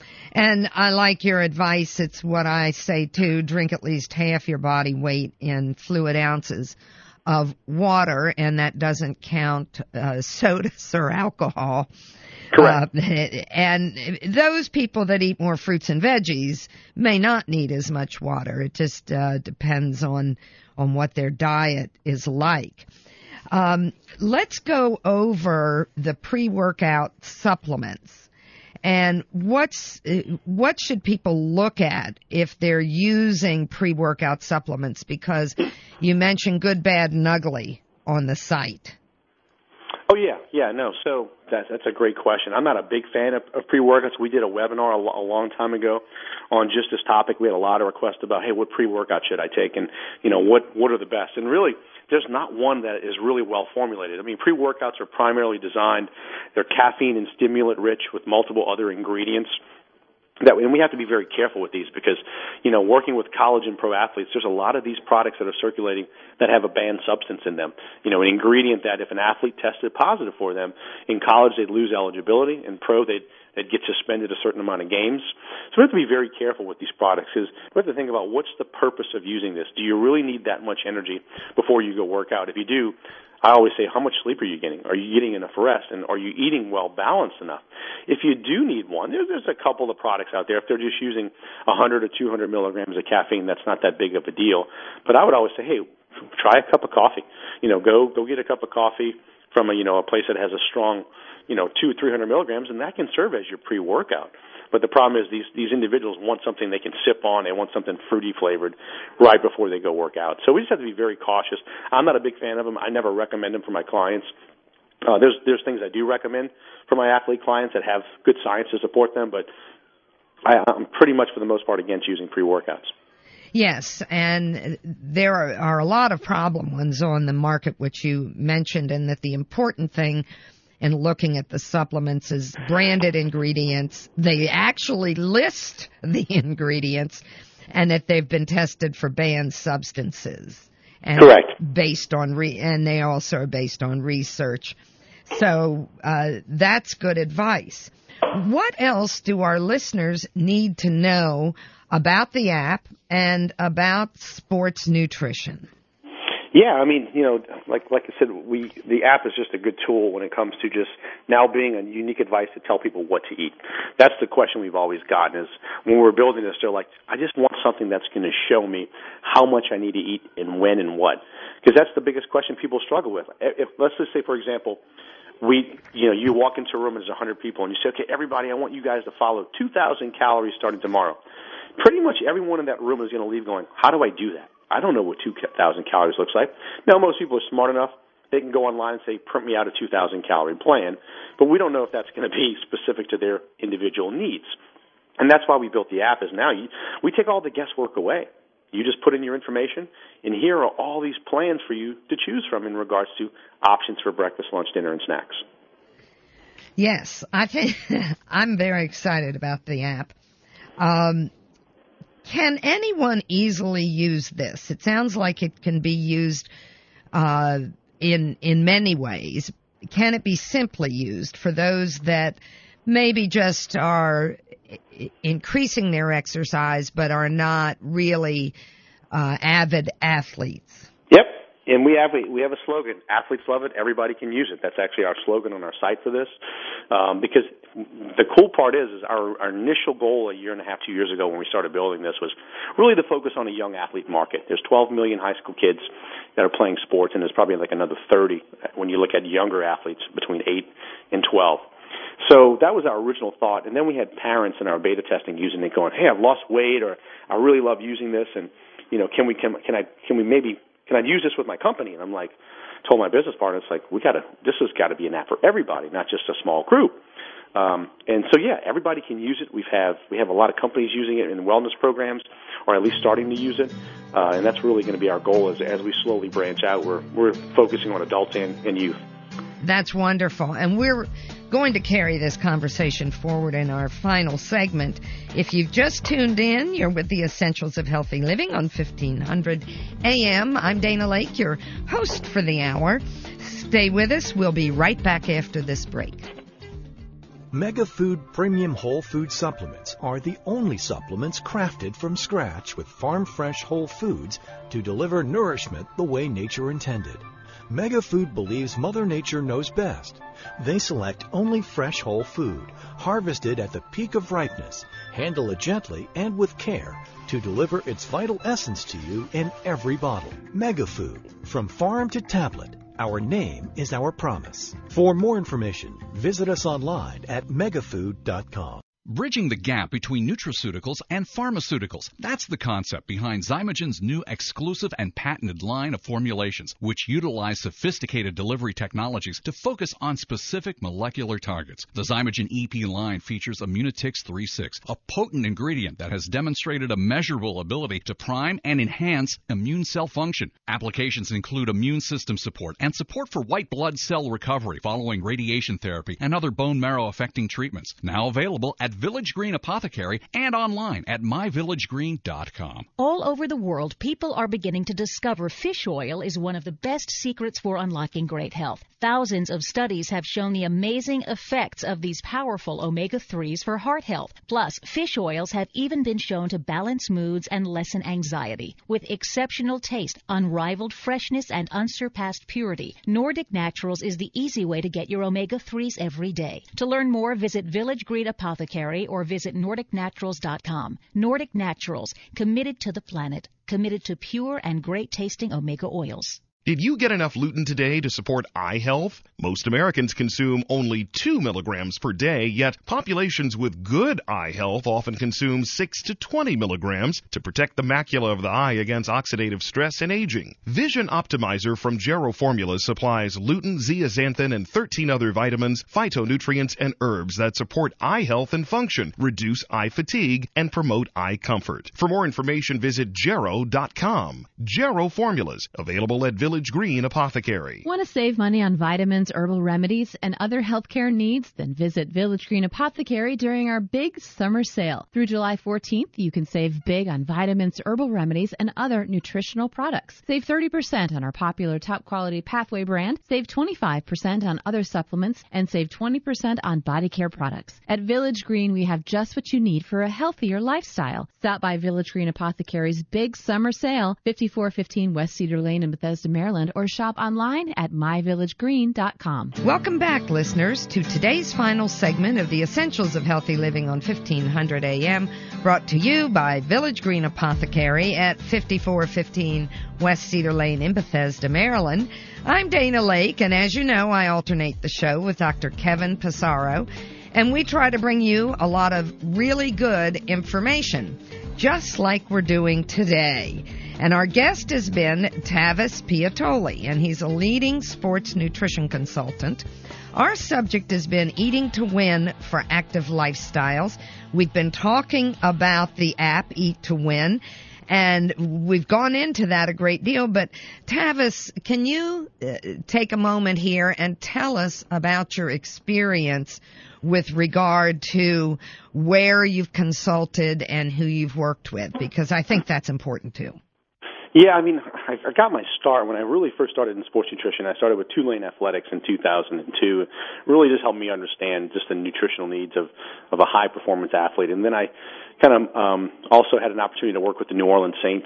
And I like your advice. It's what I say too. Drink at least half your body weight in fluid ounces of water, and that doesn't count sodas or alcohol. Correct. And those people that eat more fruits and veggies may not need as much water. It just depends on what their diet is like. Let's go over the pre-workout supplements. And what should people look at if they're using pre-workout supplements? Because you mentioned Good, Bad, and Ugly on the site. Oh, yeah, no. So that's a great question. I'm not a big fan of pre-workouts. We did a webinar a long time ago on just this topic. We had a lot of requests about, hey, what pre-workout should I take, and what are the best? And really, there's not one that is really well formulated. I mean, pre-workouts are primarily designed. They're caffeine and stimulant rich with multiple other ingredients. And we have to be very careful with these because, working with college and pro athletes, there's a lot of these products that are circulating that have a banned substance in them. An ingredient that if an athlete tested positive for them, in college they'd lose eligibility, in pro they'd get suspended a certain amount of games. So we have to be very careful with these products because we have to think about what's the purpose of using this. Do you really need that much energy before you go work out? If you do, I always say, how much sleep are you getting? Are you getting enough rest? And are you eating well balanced enough? If you do need one, there's a couple of products out there. If they're just using 100 or 200 milligrams of caffeine, that's not that big of a deal. But I would always say, hey, try a cup of coffee. Go get a cup of coffee from a place that has a strong 200-300 milligrams, and that can serve as your pre-workout. But the problem is these individuals want something they can sip on. They want something fruity flavored right before they go work out. So we just have to be very cautious. I'm not a big fan of them. I never recommend them for my clients. There's things I do recommend for my athlete clients that have good science to support them, but I'm pretty much for the most part against using pre-workouts. Yes, and there are a lot of problem ones on the market, which you mentioned, and that the important thing in looking at the supplements is branded ingredients. They actually list the ingredients, and that they've been tested for banned substances. And correct. Based on and they also are based on research. So that's good advice. What else do our listeners need to know about the app and about sports nutrition? Yeah, I mean, like I said, the app is just a good tool when it comes to just now being a unique advice to tell people what to eat. That's the question we've always gotten is when we're building this, they're like, I just want something that's going to show me how much I need to eat and when and what. Because that's the biggest question people struggle with. If let's just say, for example, you walk into a room and there's 100 people and you say, okay, everybody, I want you guys to follow 2,000 calories starting tomorrow. Pretty much everyone in that room is going to leave going, how do I do that? I don't know what 2,000 calories looks like. Now, most people are smart enough. They can go online and say, print me out a 2,000 calorie plan, but we don't know if that's going to be specific to their individual needs. And that's why we built the app is now we take all the guesswork away. You just put in your information, and here are all these plans for you to choose from in regards to options for breakfast, lunch, dinner, and snacks. Yes, I think I'm very excited about the app. Can anyone easily use this? It sounds like it can be used in many ways. Can it be simply used for those that maybe just are increasing their exercise but are not really avid athletes? Yep. And we have a slogan, athletes love it, everybody can use it. That's actually our slogan on our site for this. Because the cool part is our initial goal a year and a half, 2 years ago when we started building this was really to focus on a young athlete market. There's 12 million high school kids that are playing sports, and there's probably like another 30 when you look at younger athletes between 8 and 12. So that was our original thought. And then we had parents in our beta testing using it going, hey, I've lost weight, or I really love using this, and can I use this with my company? And I'm like, told my business partner, it's like, this has got to be an app for everybody, not just a small group. And so, yeah, everybody can use it. We have a lot of companies using it in wellness programs, or at least starting to use it. And that's really going to be our goal as we slowly branch out. We're focusing on adults and youth. That's wonderful. And we're going to carry this conversation forward in our final segment. If you've just tuned in, you're with the Essentials of Healthy Living on 1500 AM. I'm Dana Lake, your host for the hour. Stay with us. We'll be right back after this break. Mega Food Premium Whole Food Supplements are the only supplements crafted from scratch with farm fresh whole foods to deliver nourishment the way nature intended. Mega Food believes Mother Nature knows best. They select only fresh whole food, harvested at the peak of ripeness, handle it gently and with care to deliver its vital essence to you in every bottle. Mega Food, from farm to tablet. Our name is our promise. For more information, visit us online at megafood.com. Bridging the gap between nutraceuticals and pharmaceuticals. That's the concept behind Zymogen's new exclusive and patented line of formulations, which utilize sophisticated delivery technologies to focus on specific molecular targets. The Zymogen EP line features Immunotix 3.6, a potent ingredient that has demonstrated a measurable ability to prime and enhance immune cell function. Applications include immune system support and support for white blood cell recovery following radiation therapy and other bone marrow affecting treatments. Now available at Village Green Apothecary and online at myvillagegreen.com. All over the world, people are beginning to discover fish oil is one of the best secrets for unlocking great health. Thousands of studies have shown the amazing effects of these powerful omega-3s for heart health. Plus, fish oils have even been shown to balance moods and lessen anxiety. With exceptional taste, unrivaled freshness, and unsurpassed purity, Nordic Naturals is the easy way to get your omega-3s every day. To learn more, visit Village Green Apothecary or visit NordicNaturals.com. Nordic Naturals, committed to the planet, committed to pure and great-tasting omega oils. Did you get enough lutein today to support eye health? Most Americans consume only 2 milligrams per day, yet populations with good eye health often consume 6 to 20 milligrams to protect the macula of the eye against oxidative stress and aging. Vision Optimizer from Gero Formulas supplies lutein, zeaxanthin, and 13 other vitamins, phytonutrients, and herbs that support eye health and function, reduce eye fatigue, and promote eye comfort. For more information, visit Gero.com. Gero Formulas, available at Village Green Apothecary. Want to save money on vitamins, herbal remedies, and other healthcare needs? Then visit Village Green Apothecary during our big summer sale. Through July 14th, you can save big on vitamins, herbal remedies, and other nutritional products. Save 30% on our popular top quality Pathway brand, save 25% on other supplements, and save 20% on body care products. At Village Green, we have just what you need for a healthier lifestyle. Stop by Village Green Apothecary's big summer sale, 5415 West Cedar Lane in Bethesda, Maryland, or shop online at myvillagegreen.com. Welcome back, listeners, to today's final segment of the Essentials of Healthy Living on 1500 AM, brought to you by Village Green Apothecary at 5415 West Cedar Lane in Bethesda, Maryland. I'm Dana Lake, and as you know, I alternate the show with Dr. Kevin Passaro, and we try to bring you a lot of really good information, just like we're doing today. And our guest has been Tavis Piatoli, and he's a leading sports nutrition consultant. Our subject has been eating to win for active lifestyles. We've been talking about the app Eat to Win, and we've gone into that a great deal. But Tavis, can you take a moment here and tell us about your experience with regard to where you've consulted and who you've worked with? Because I think that's important too. Yeah, I mean, I got my start when I really first started in sports nutrition. I started with Tulane Athletics in 2002. It really just helped me understand just the nutritional needs of a high-performance athlete. And then I kind of also had an opportunity to work with the New Orleans Saints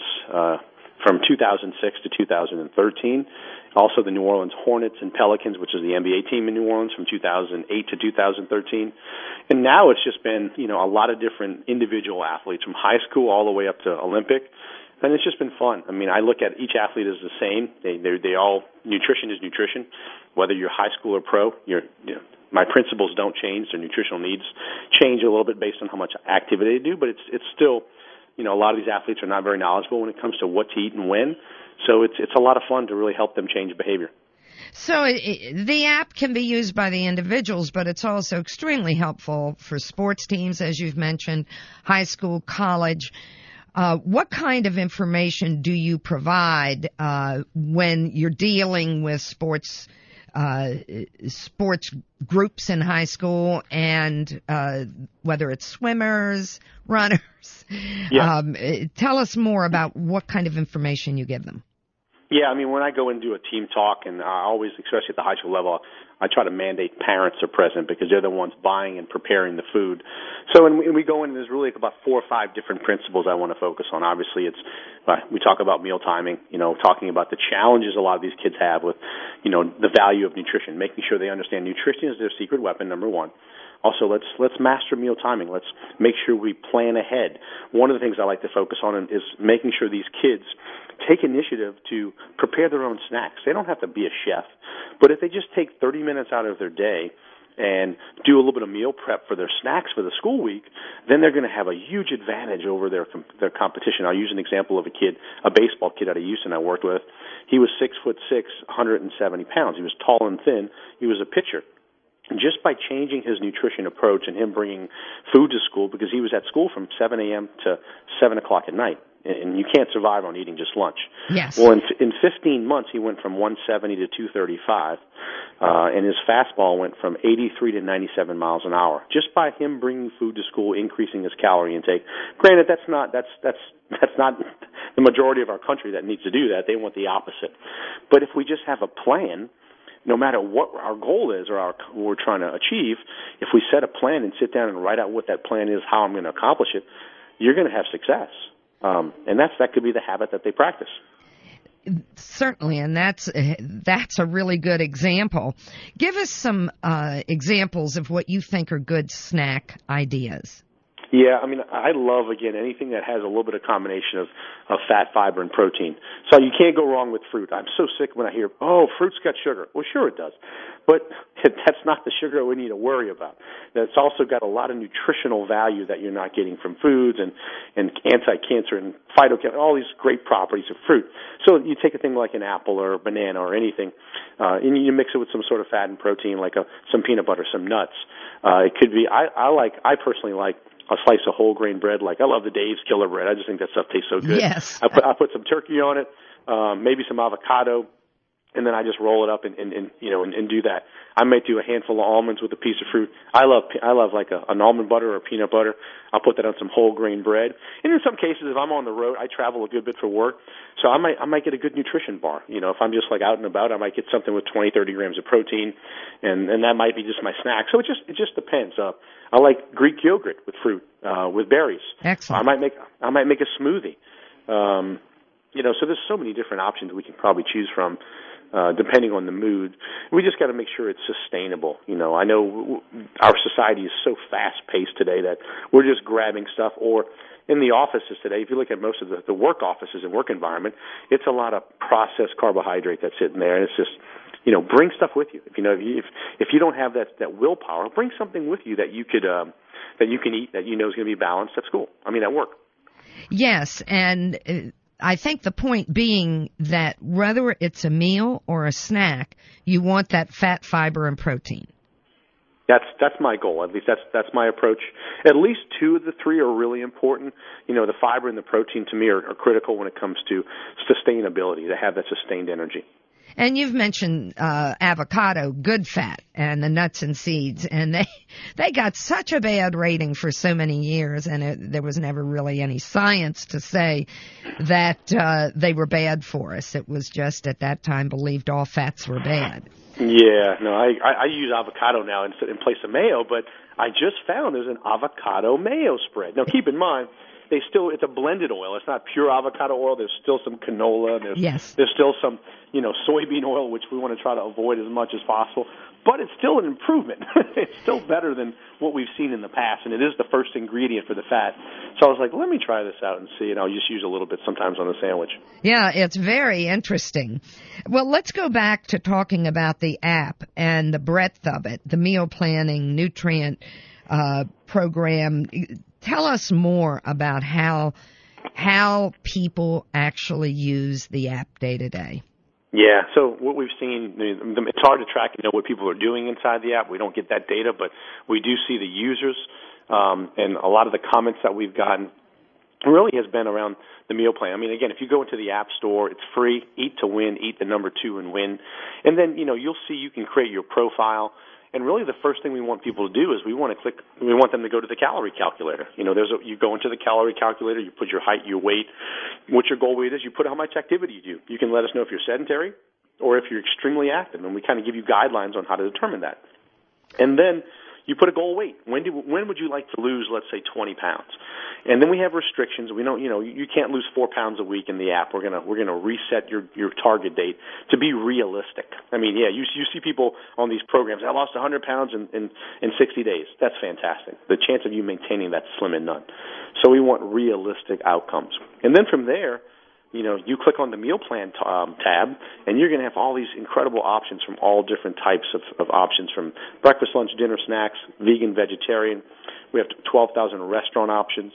from 2006 to 2013. Also the New Orleans Hornets and Pelicans, which is the NBA team in New Orleans, from 2008 to 2013. And now it's just been, a lot of different individual athletes from high school all the way up to Olympic. And it's just been fun. I mean, I look at each athlete as the same. They all, nutrition is nutrition. Whether you're high school or pro, my principles don't change. Their nutritional needs change a little bit based on how much activity they do, but it's still, a lot of these athletes are not very knowledgeable when it comes to what to eat and when. So it's a lot of fun to really help them change behavior. So the app can be used by the individuals, but it's also extremely helpful for sports teams, as you've mentioned, high school, college. What kind of information do you provide when you're dealing with sports groups in high school, and whether it's swimmers, runners? Yeah. Tell us more about what kind of information you give them. Yeah, I mean, when I go and do a team talk, and I always, especially at the high school level, I try to mandate parents are present because they're the ones buying and preparing the food. So when we go in, there's really about 4 or 5 different principles I want to focus on. Obviously, we talk about meal timing, talking about the challenges a lot of these kids have with, the value of nutrition, making sure they understand nutrition is their secret weapon, number one. Also, let's master meal timing. Let's make sure we plan ahead. One of the things I like to focus on is making sure these kids take initiative to prepare their own snacks. They don't have to be a chef, but if they just take 30 minutes out of their day and do a little bit of meal prep for their snacks for the school week, then they're going to have a huge advantage over their competition. I'll use an example of a baseball kid out of Houston I worked with. He was 6'6", 170 pounds. He was tall and thin. He was a pitcher. And just by changing his nutrition approach and him bringing food to school, because he was at school from 7 a.m. to 7 o'clock at night, and you can't survive on eating just lunch. Yes. Well, in 15 months, he went from 170 to 235, and his fastball went from 83 to 97 miles an hour, just by him bringing food to school, increasing his calorie intake. Granted, that's not the majority of our country that needs to do that. They want the opposite. But if we just have a plan, no matter what our goal is or what we're trying to achieve, if we set a plan and sit down and write out what that plan is, how I'm going to accomplish it, you're going to have success. And that could be the habit that they practice. Certainly, and that's a really good example. Give us some examples of what you think are good snack ideas. Yeah, I mean, I love, again, anything that has a little bit of combination of fat, fiber, and protein. So you can't go wrong with fruit. I'm so sick when I hear, oh, fruit's got sugar. Well, sure it does. But that's not the sugar we need to worry about. It's also got a lot of nutritional value that you're not getting from foods and anti-cancer and phytochemicals, all these great properties of fruit. So you take a thing like an apple or a banana or anything, and you mix it with some sort of fat and protein, like some peanut butter, some nuts. It could be, I personally like a slice of whole grain bread. Like, I love the Dave's Killer Bread. I just think that stuff tastes so good. Yes. I put some turkey on it, maybe some avocado, and then I just roll it up and do that. I might do a handful of almonds with a piece of fruit. I love like an almond butter or peanut butter. I'll put that on some whole grain bread. And in some cases, if I'm on the road, I travel a good bit for work, so I might get a good nutrition bar. If I'm just like out and about, I might get something with 20, 30 grams of protein, and that might be just my snack. So it just depends. I like Greek yogurt with fruit, with berries. Excellent. I might make a smoothie. So there's so many different options we can probably choose from, depending on the mood. We just got to make sure it's sustainable. I know our society is so fast-paced today that we're just grabbing stuff. Or in the offices today, if you look at most of the work offices and work environment, it's a lot of processed carbohydrate that's sitting there, and it's just, bring stuff with you. If you don't have that willpower, bring something with you that you could that you can eat that is going to be balanced at school. At work. Yes, and I think the point being that whether it's a meal or a snack, you want that fat, fiber, and protein. That's my goal. At least that's my approach. At least two of the three are really important. The fiber and the protein to me are critical when it comes to sustainability, to have that sustained energy. And you've mentioned avocado, good fat, and the nuts and seeds, and they got such a bad rating for so many years, and there was never really any science to say that they were bad for us. It was just at that time believed all fats were bad. Yeah, no, I use avocado now in place of mayo, but I just found there's an avocado mayo spread. Now, keep in mind, it's a blended oil. It's not pure avocado oil. There's still some canola. There's still some, soybean oil, which we want to try to avoid as much as possible. But it's still an improvement. It's still better than what we've seen in the past, and it is the first ingredient for the fat. So I was like, let me try this out and see, and I'll just use a little bit sometimes on a sandwich. Yeah, it's very interesting. Well, let's go back to talking about the app and the breadth of it, the meal planning, nutrient program. Tell us more about how people actually use the app day to day. Yeah, so what we've seen, it's hard to track and know what people are doing inside the app. We don't get that data, but we do see the users, and a lot of the comments that we've gotten really has been around the meal plan. Again, if you go into the App Store, it's free. Eat to Win, eat the number 2 and win. And then, you'll see you can create your profile. And really the first thing we want people to do is we want them to go to the calorie calculator. You go into the calorie calculator, you put your height, your weight, what your goal weight is, you put how much activity you do. You can let us know if you're sedentary or if you're extremely active, and we kind of give you guidelines on how to determine that. And then you put a goal weight. When would you like to lose, let's say, 20 pounds? And then we have restrictions. We don't, you can't lose 4 pounds a week in the app. We're gonna reset your target date to be realistic. You see people on these programs. I lost 100 pounds in 60 days. That's fantastic. The chance of you maintaining that's slim and none. So we want realistic outcomes. And then from there, you click on the meal plan tab, and you're going to have all these incredible options from all different types of options, from breakfast, lunch, dinner, snacks, vegan, vegetarian. We have 12,000 restaurant options.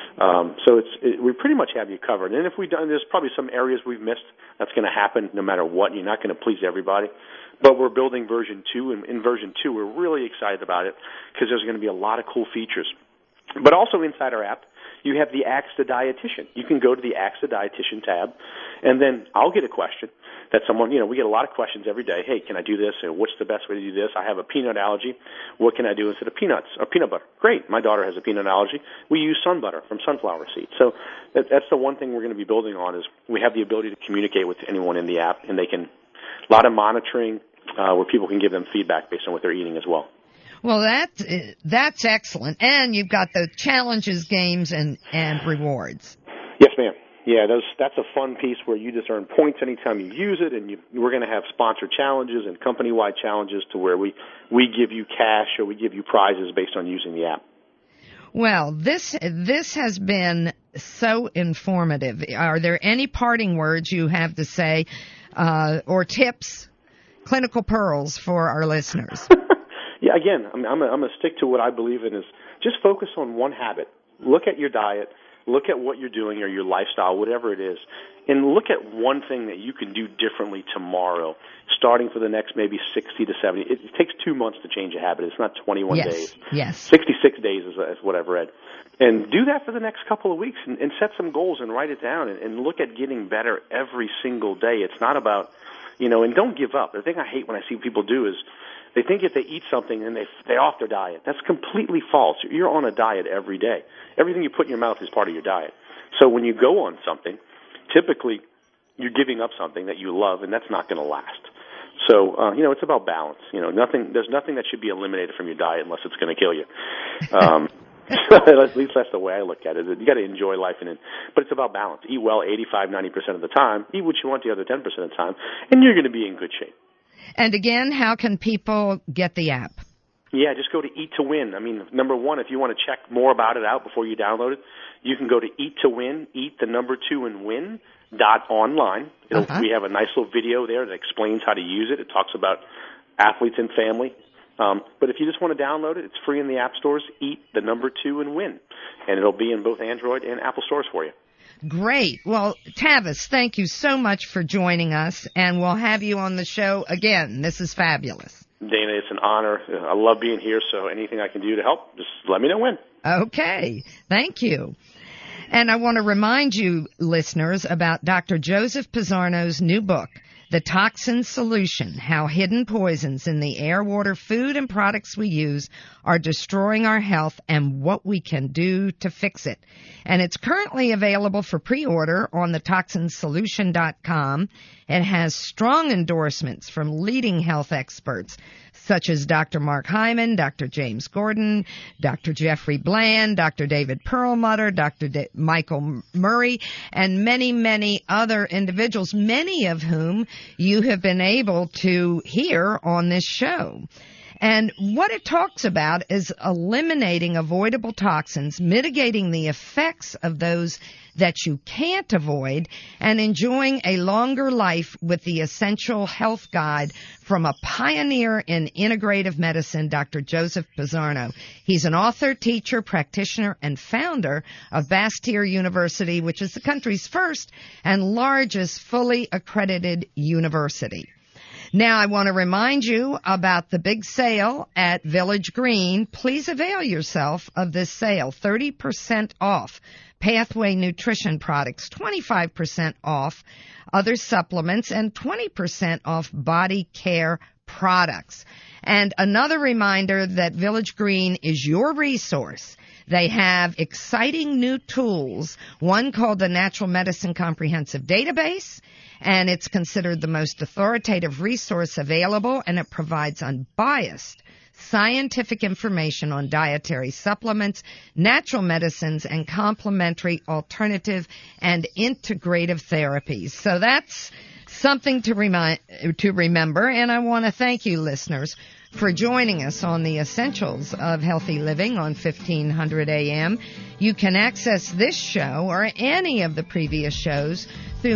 So we pretty much have you covered. And there's probably some areas we've missed. That's going to happen no matter what. You're not going to please everybody. But we're building version 2, and in version 2, we're really excited about it because there's going to be a lot of cool features. But also inside our app, you have the Ask the Dietitian. You can go to the Ask the Dietitian tab, and then I'll get a question that someone, we get a lot of questions every day. Hey, can I do this? And what's the best way to do this? I have a peanut allergy. What can I do instead of peanuts or peanut butter? Great. My daughter has a peanut allergy. We use sun butter from sunflower seeds. So that's the one thing we're going to be building on is we have the ability to communicate with anyone in the app, and a lot of monitoring where people can give them feedback based on what they're eating as well. Well, that's excellent. And you've got the challenges, games, and rewards. Yes, ma'am. Yeah, that's a fun piece where you just earn points anytime you use it, and we're going to have sponsored challenges and company-wide challenges to where we give you cash or we give you prizes based on using the app. Well, this has been so informative. Are there any parting words you have to say, or tips, clinical pearls for our listeners? Yeah, again, I'm going to stick to what I believe in is just focus on one habit. Look at your diet, look at what you're doing or your lifestyle, whatever it is, and look at one thing that you can do differently tomorrow, starting for the next maybe 60 to 70. It takes 2 months to change a habit. It's not 21 days. Yes. 66 days is what I've read. And do that for the next couple of weeks and set some goals and write it down and look at getting better every single day. It's not about, and don't give up. The thing I hate when I see people do is they think if they eat something and they're off their diet. That's completely false. You're on a diet every day. Everything you put in your mouth is part of your diet. So when you go on something, typically you're giving up something that you love, and that's not going to last. So, it's about balance. There's nothing that should be eliminated from your diet unless it's going to kill you. At least that's the way I look at it. You got to enjoy life, but it's about balance. Eat well 85-90% of the time. Eat what you want the other 10% of the time, and you're going to be in good shape. And again, how can people get the app? Yeah, just go to Eat to Win. I mean, number one, if you want to check more about it out before you download it, you can go to Eat to Win, eat the number 2 and win.online. We have a nice little video there that explains how to use it. It talks about athletes and family. But if you just want to download it, it's free in the app stores. Eat the number 2 and win. And it'll be in both Android and Apple stores for you. Great. Well, Tavis, thank you so much for joining us, and we'll have you on the show again. This is fabulous. Dana, it's an honor. I love being here, so anything I can do to help, just let me know when. Okay. Thank you. And I want to remind you, listeners, about Dr. Joseph Pizzarno's new book, The Toxin Solution, How Hidden Poisons in the Air, Water, Food, and Products We Use Are Destroying Our Health and What We Can Do to Fix It. And it's currently available for pre-order on thetoxinsolution.com. It has strong endorsements from leading health experts such as Dr. Mark Hyman, Dr. James Gordon, Dr. Jeffrey Bland, Dr. David Perlmutter, Dr. Michael Murray, and many, many other individuals, many of whom you have been able to hear on this show. And what it talks about is eliminating avoidable toxins, mitigating the effects of those that you can't avoid, and enjoying a longer life with the essential health guide from a pioneer in integrative medicine, Dr. Joseph Pizzarno. He's an author, teacher, practitioner, and founder of Bastyr University, which is the country's first and largest fully accredited university. Now, I want to remind you about the big sale at Village Green. Please avail yourself of this sale. 30% off Pathway Nutrition products, 25% off other supplements, and 20% off body care products. And another reminder that Village Green is your resource. They have exciting new tools, one called the Natural Medicine Comprehensive Database, and it's considered the most authoritative resource available, and it provides unbiased scientific information on dietary supplements, natural medicines, and complementary alternative and integrative therapies. So that's something to remember, and I want to thank you, listeners, for joining us on the Essentials of Healthy Living on 1500 AM. You can access this show or any of the previous shows through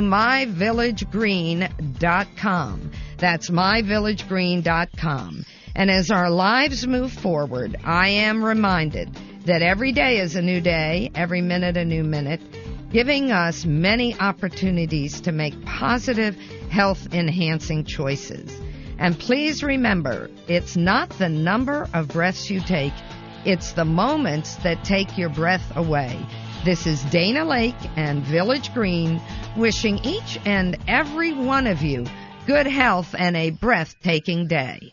myvillagegreen.com. That's myvillagegreen.com. And as our lives move forward, I am reminded that every day is a new day, every minute a new minute, giving us many opportunities to make positive, health-enhancing choices. And please remember, it's not the number of breaths you take, it's the moments that take your breath away. This is Dana Lake and Village Green wishing each and every one of you good health and a breathtaking day.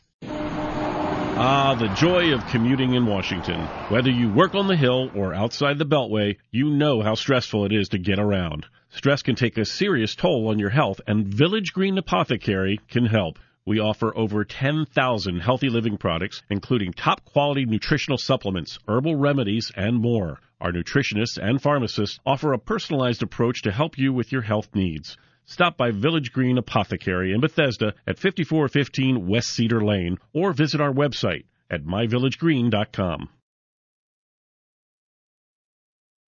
Ah, the joy of commuting in Washington. Whether you work on the Hill or outside the Beltway, you know how stressful it is to get around. Stress can take a serious toll on your health, and Village Green Apothecary can help. We offer over 10,000 healthy living products, including top-quality nutritional supplements, herbal remedies, and more. Our nutritionists and pharmacists offer a personalized approach to help you with your health needs. Stop by Village Green Apothecary in Bethesda at 5415 West Cedar Lane, or visit our website at myvillagegreen.com.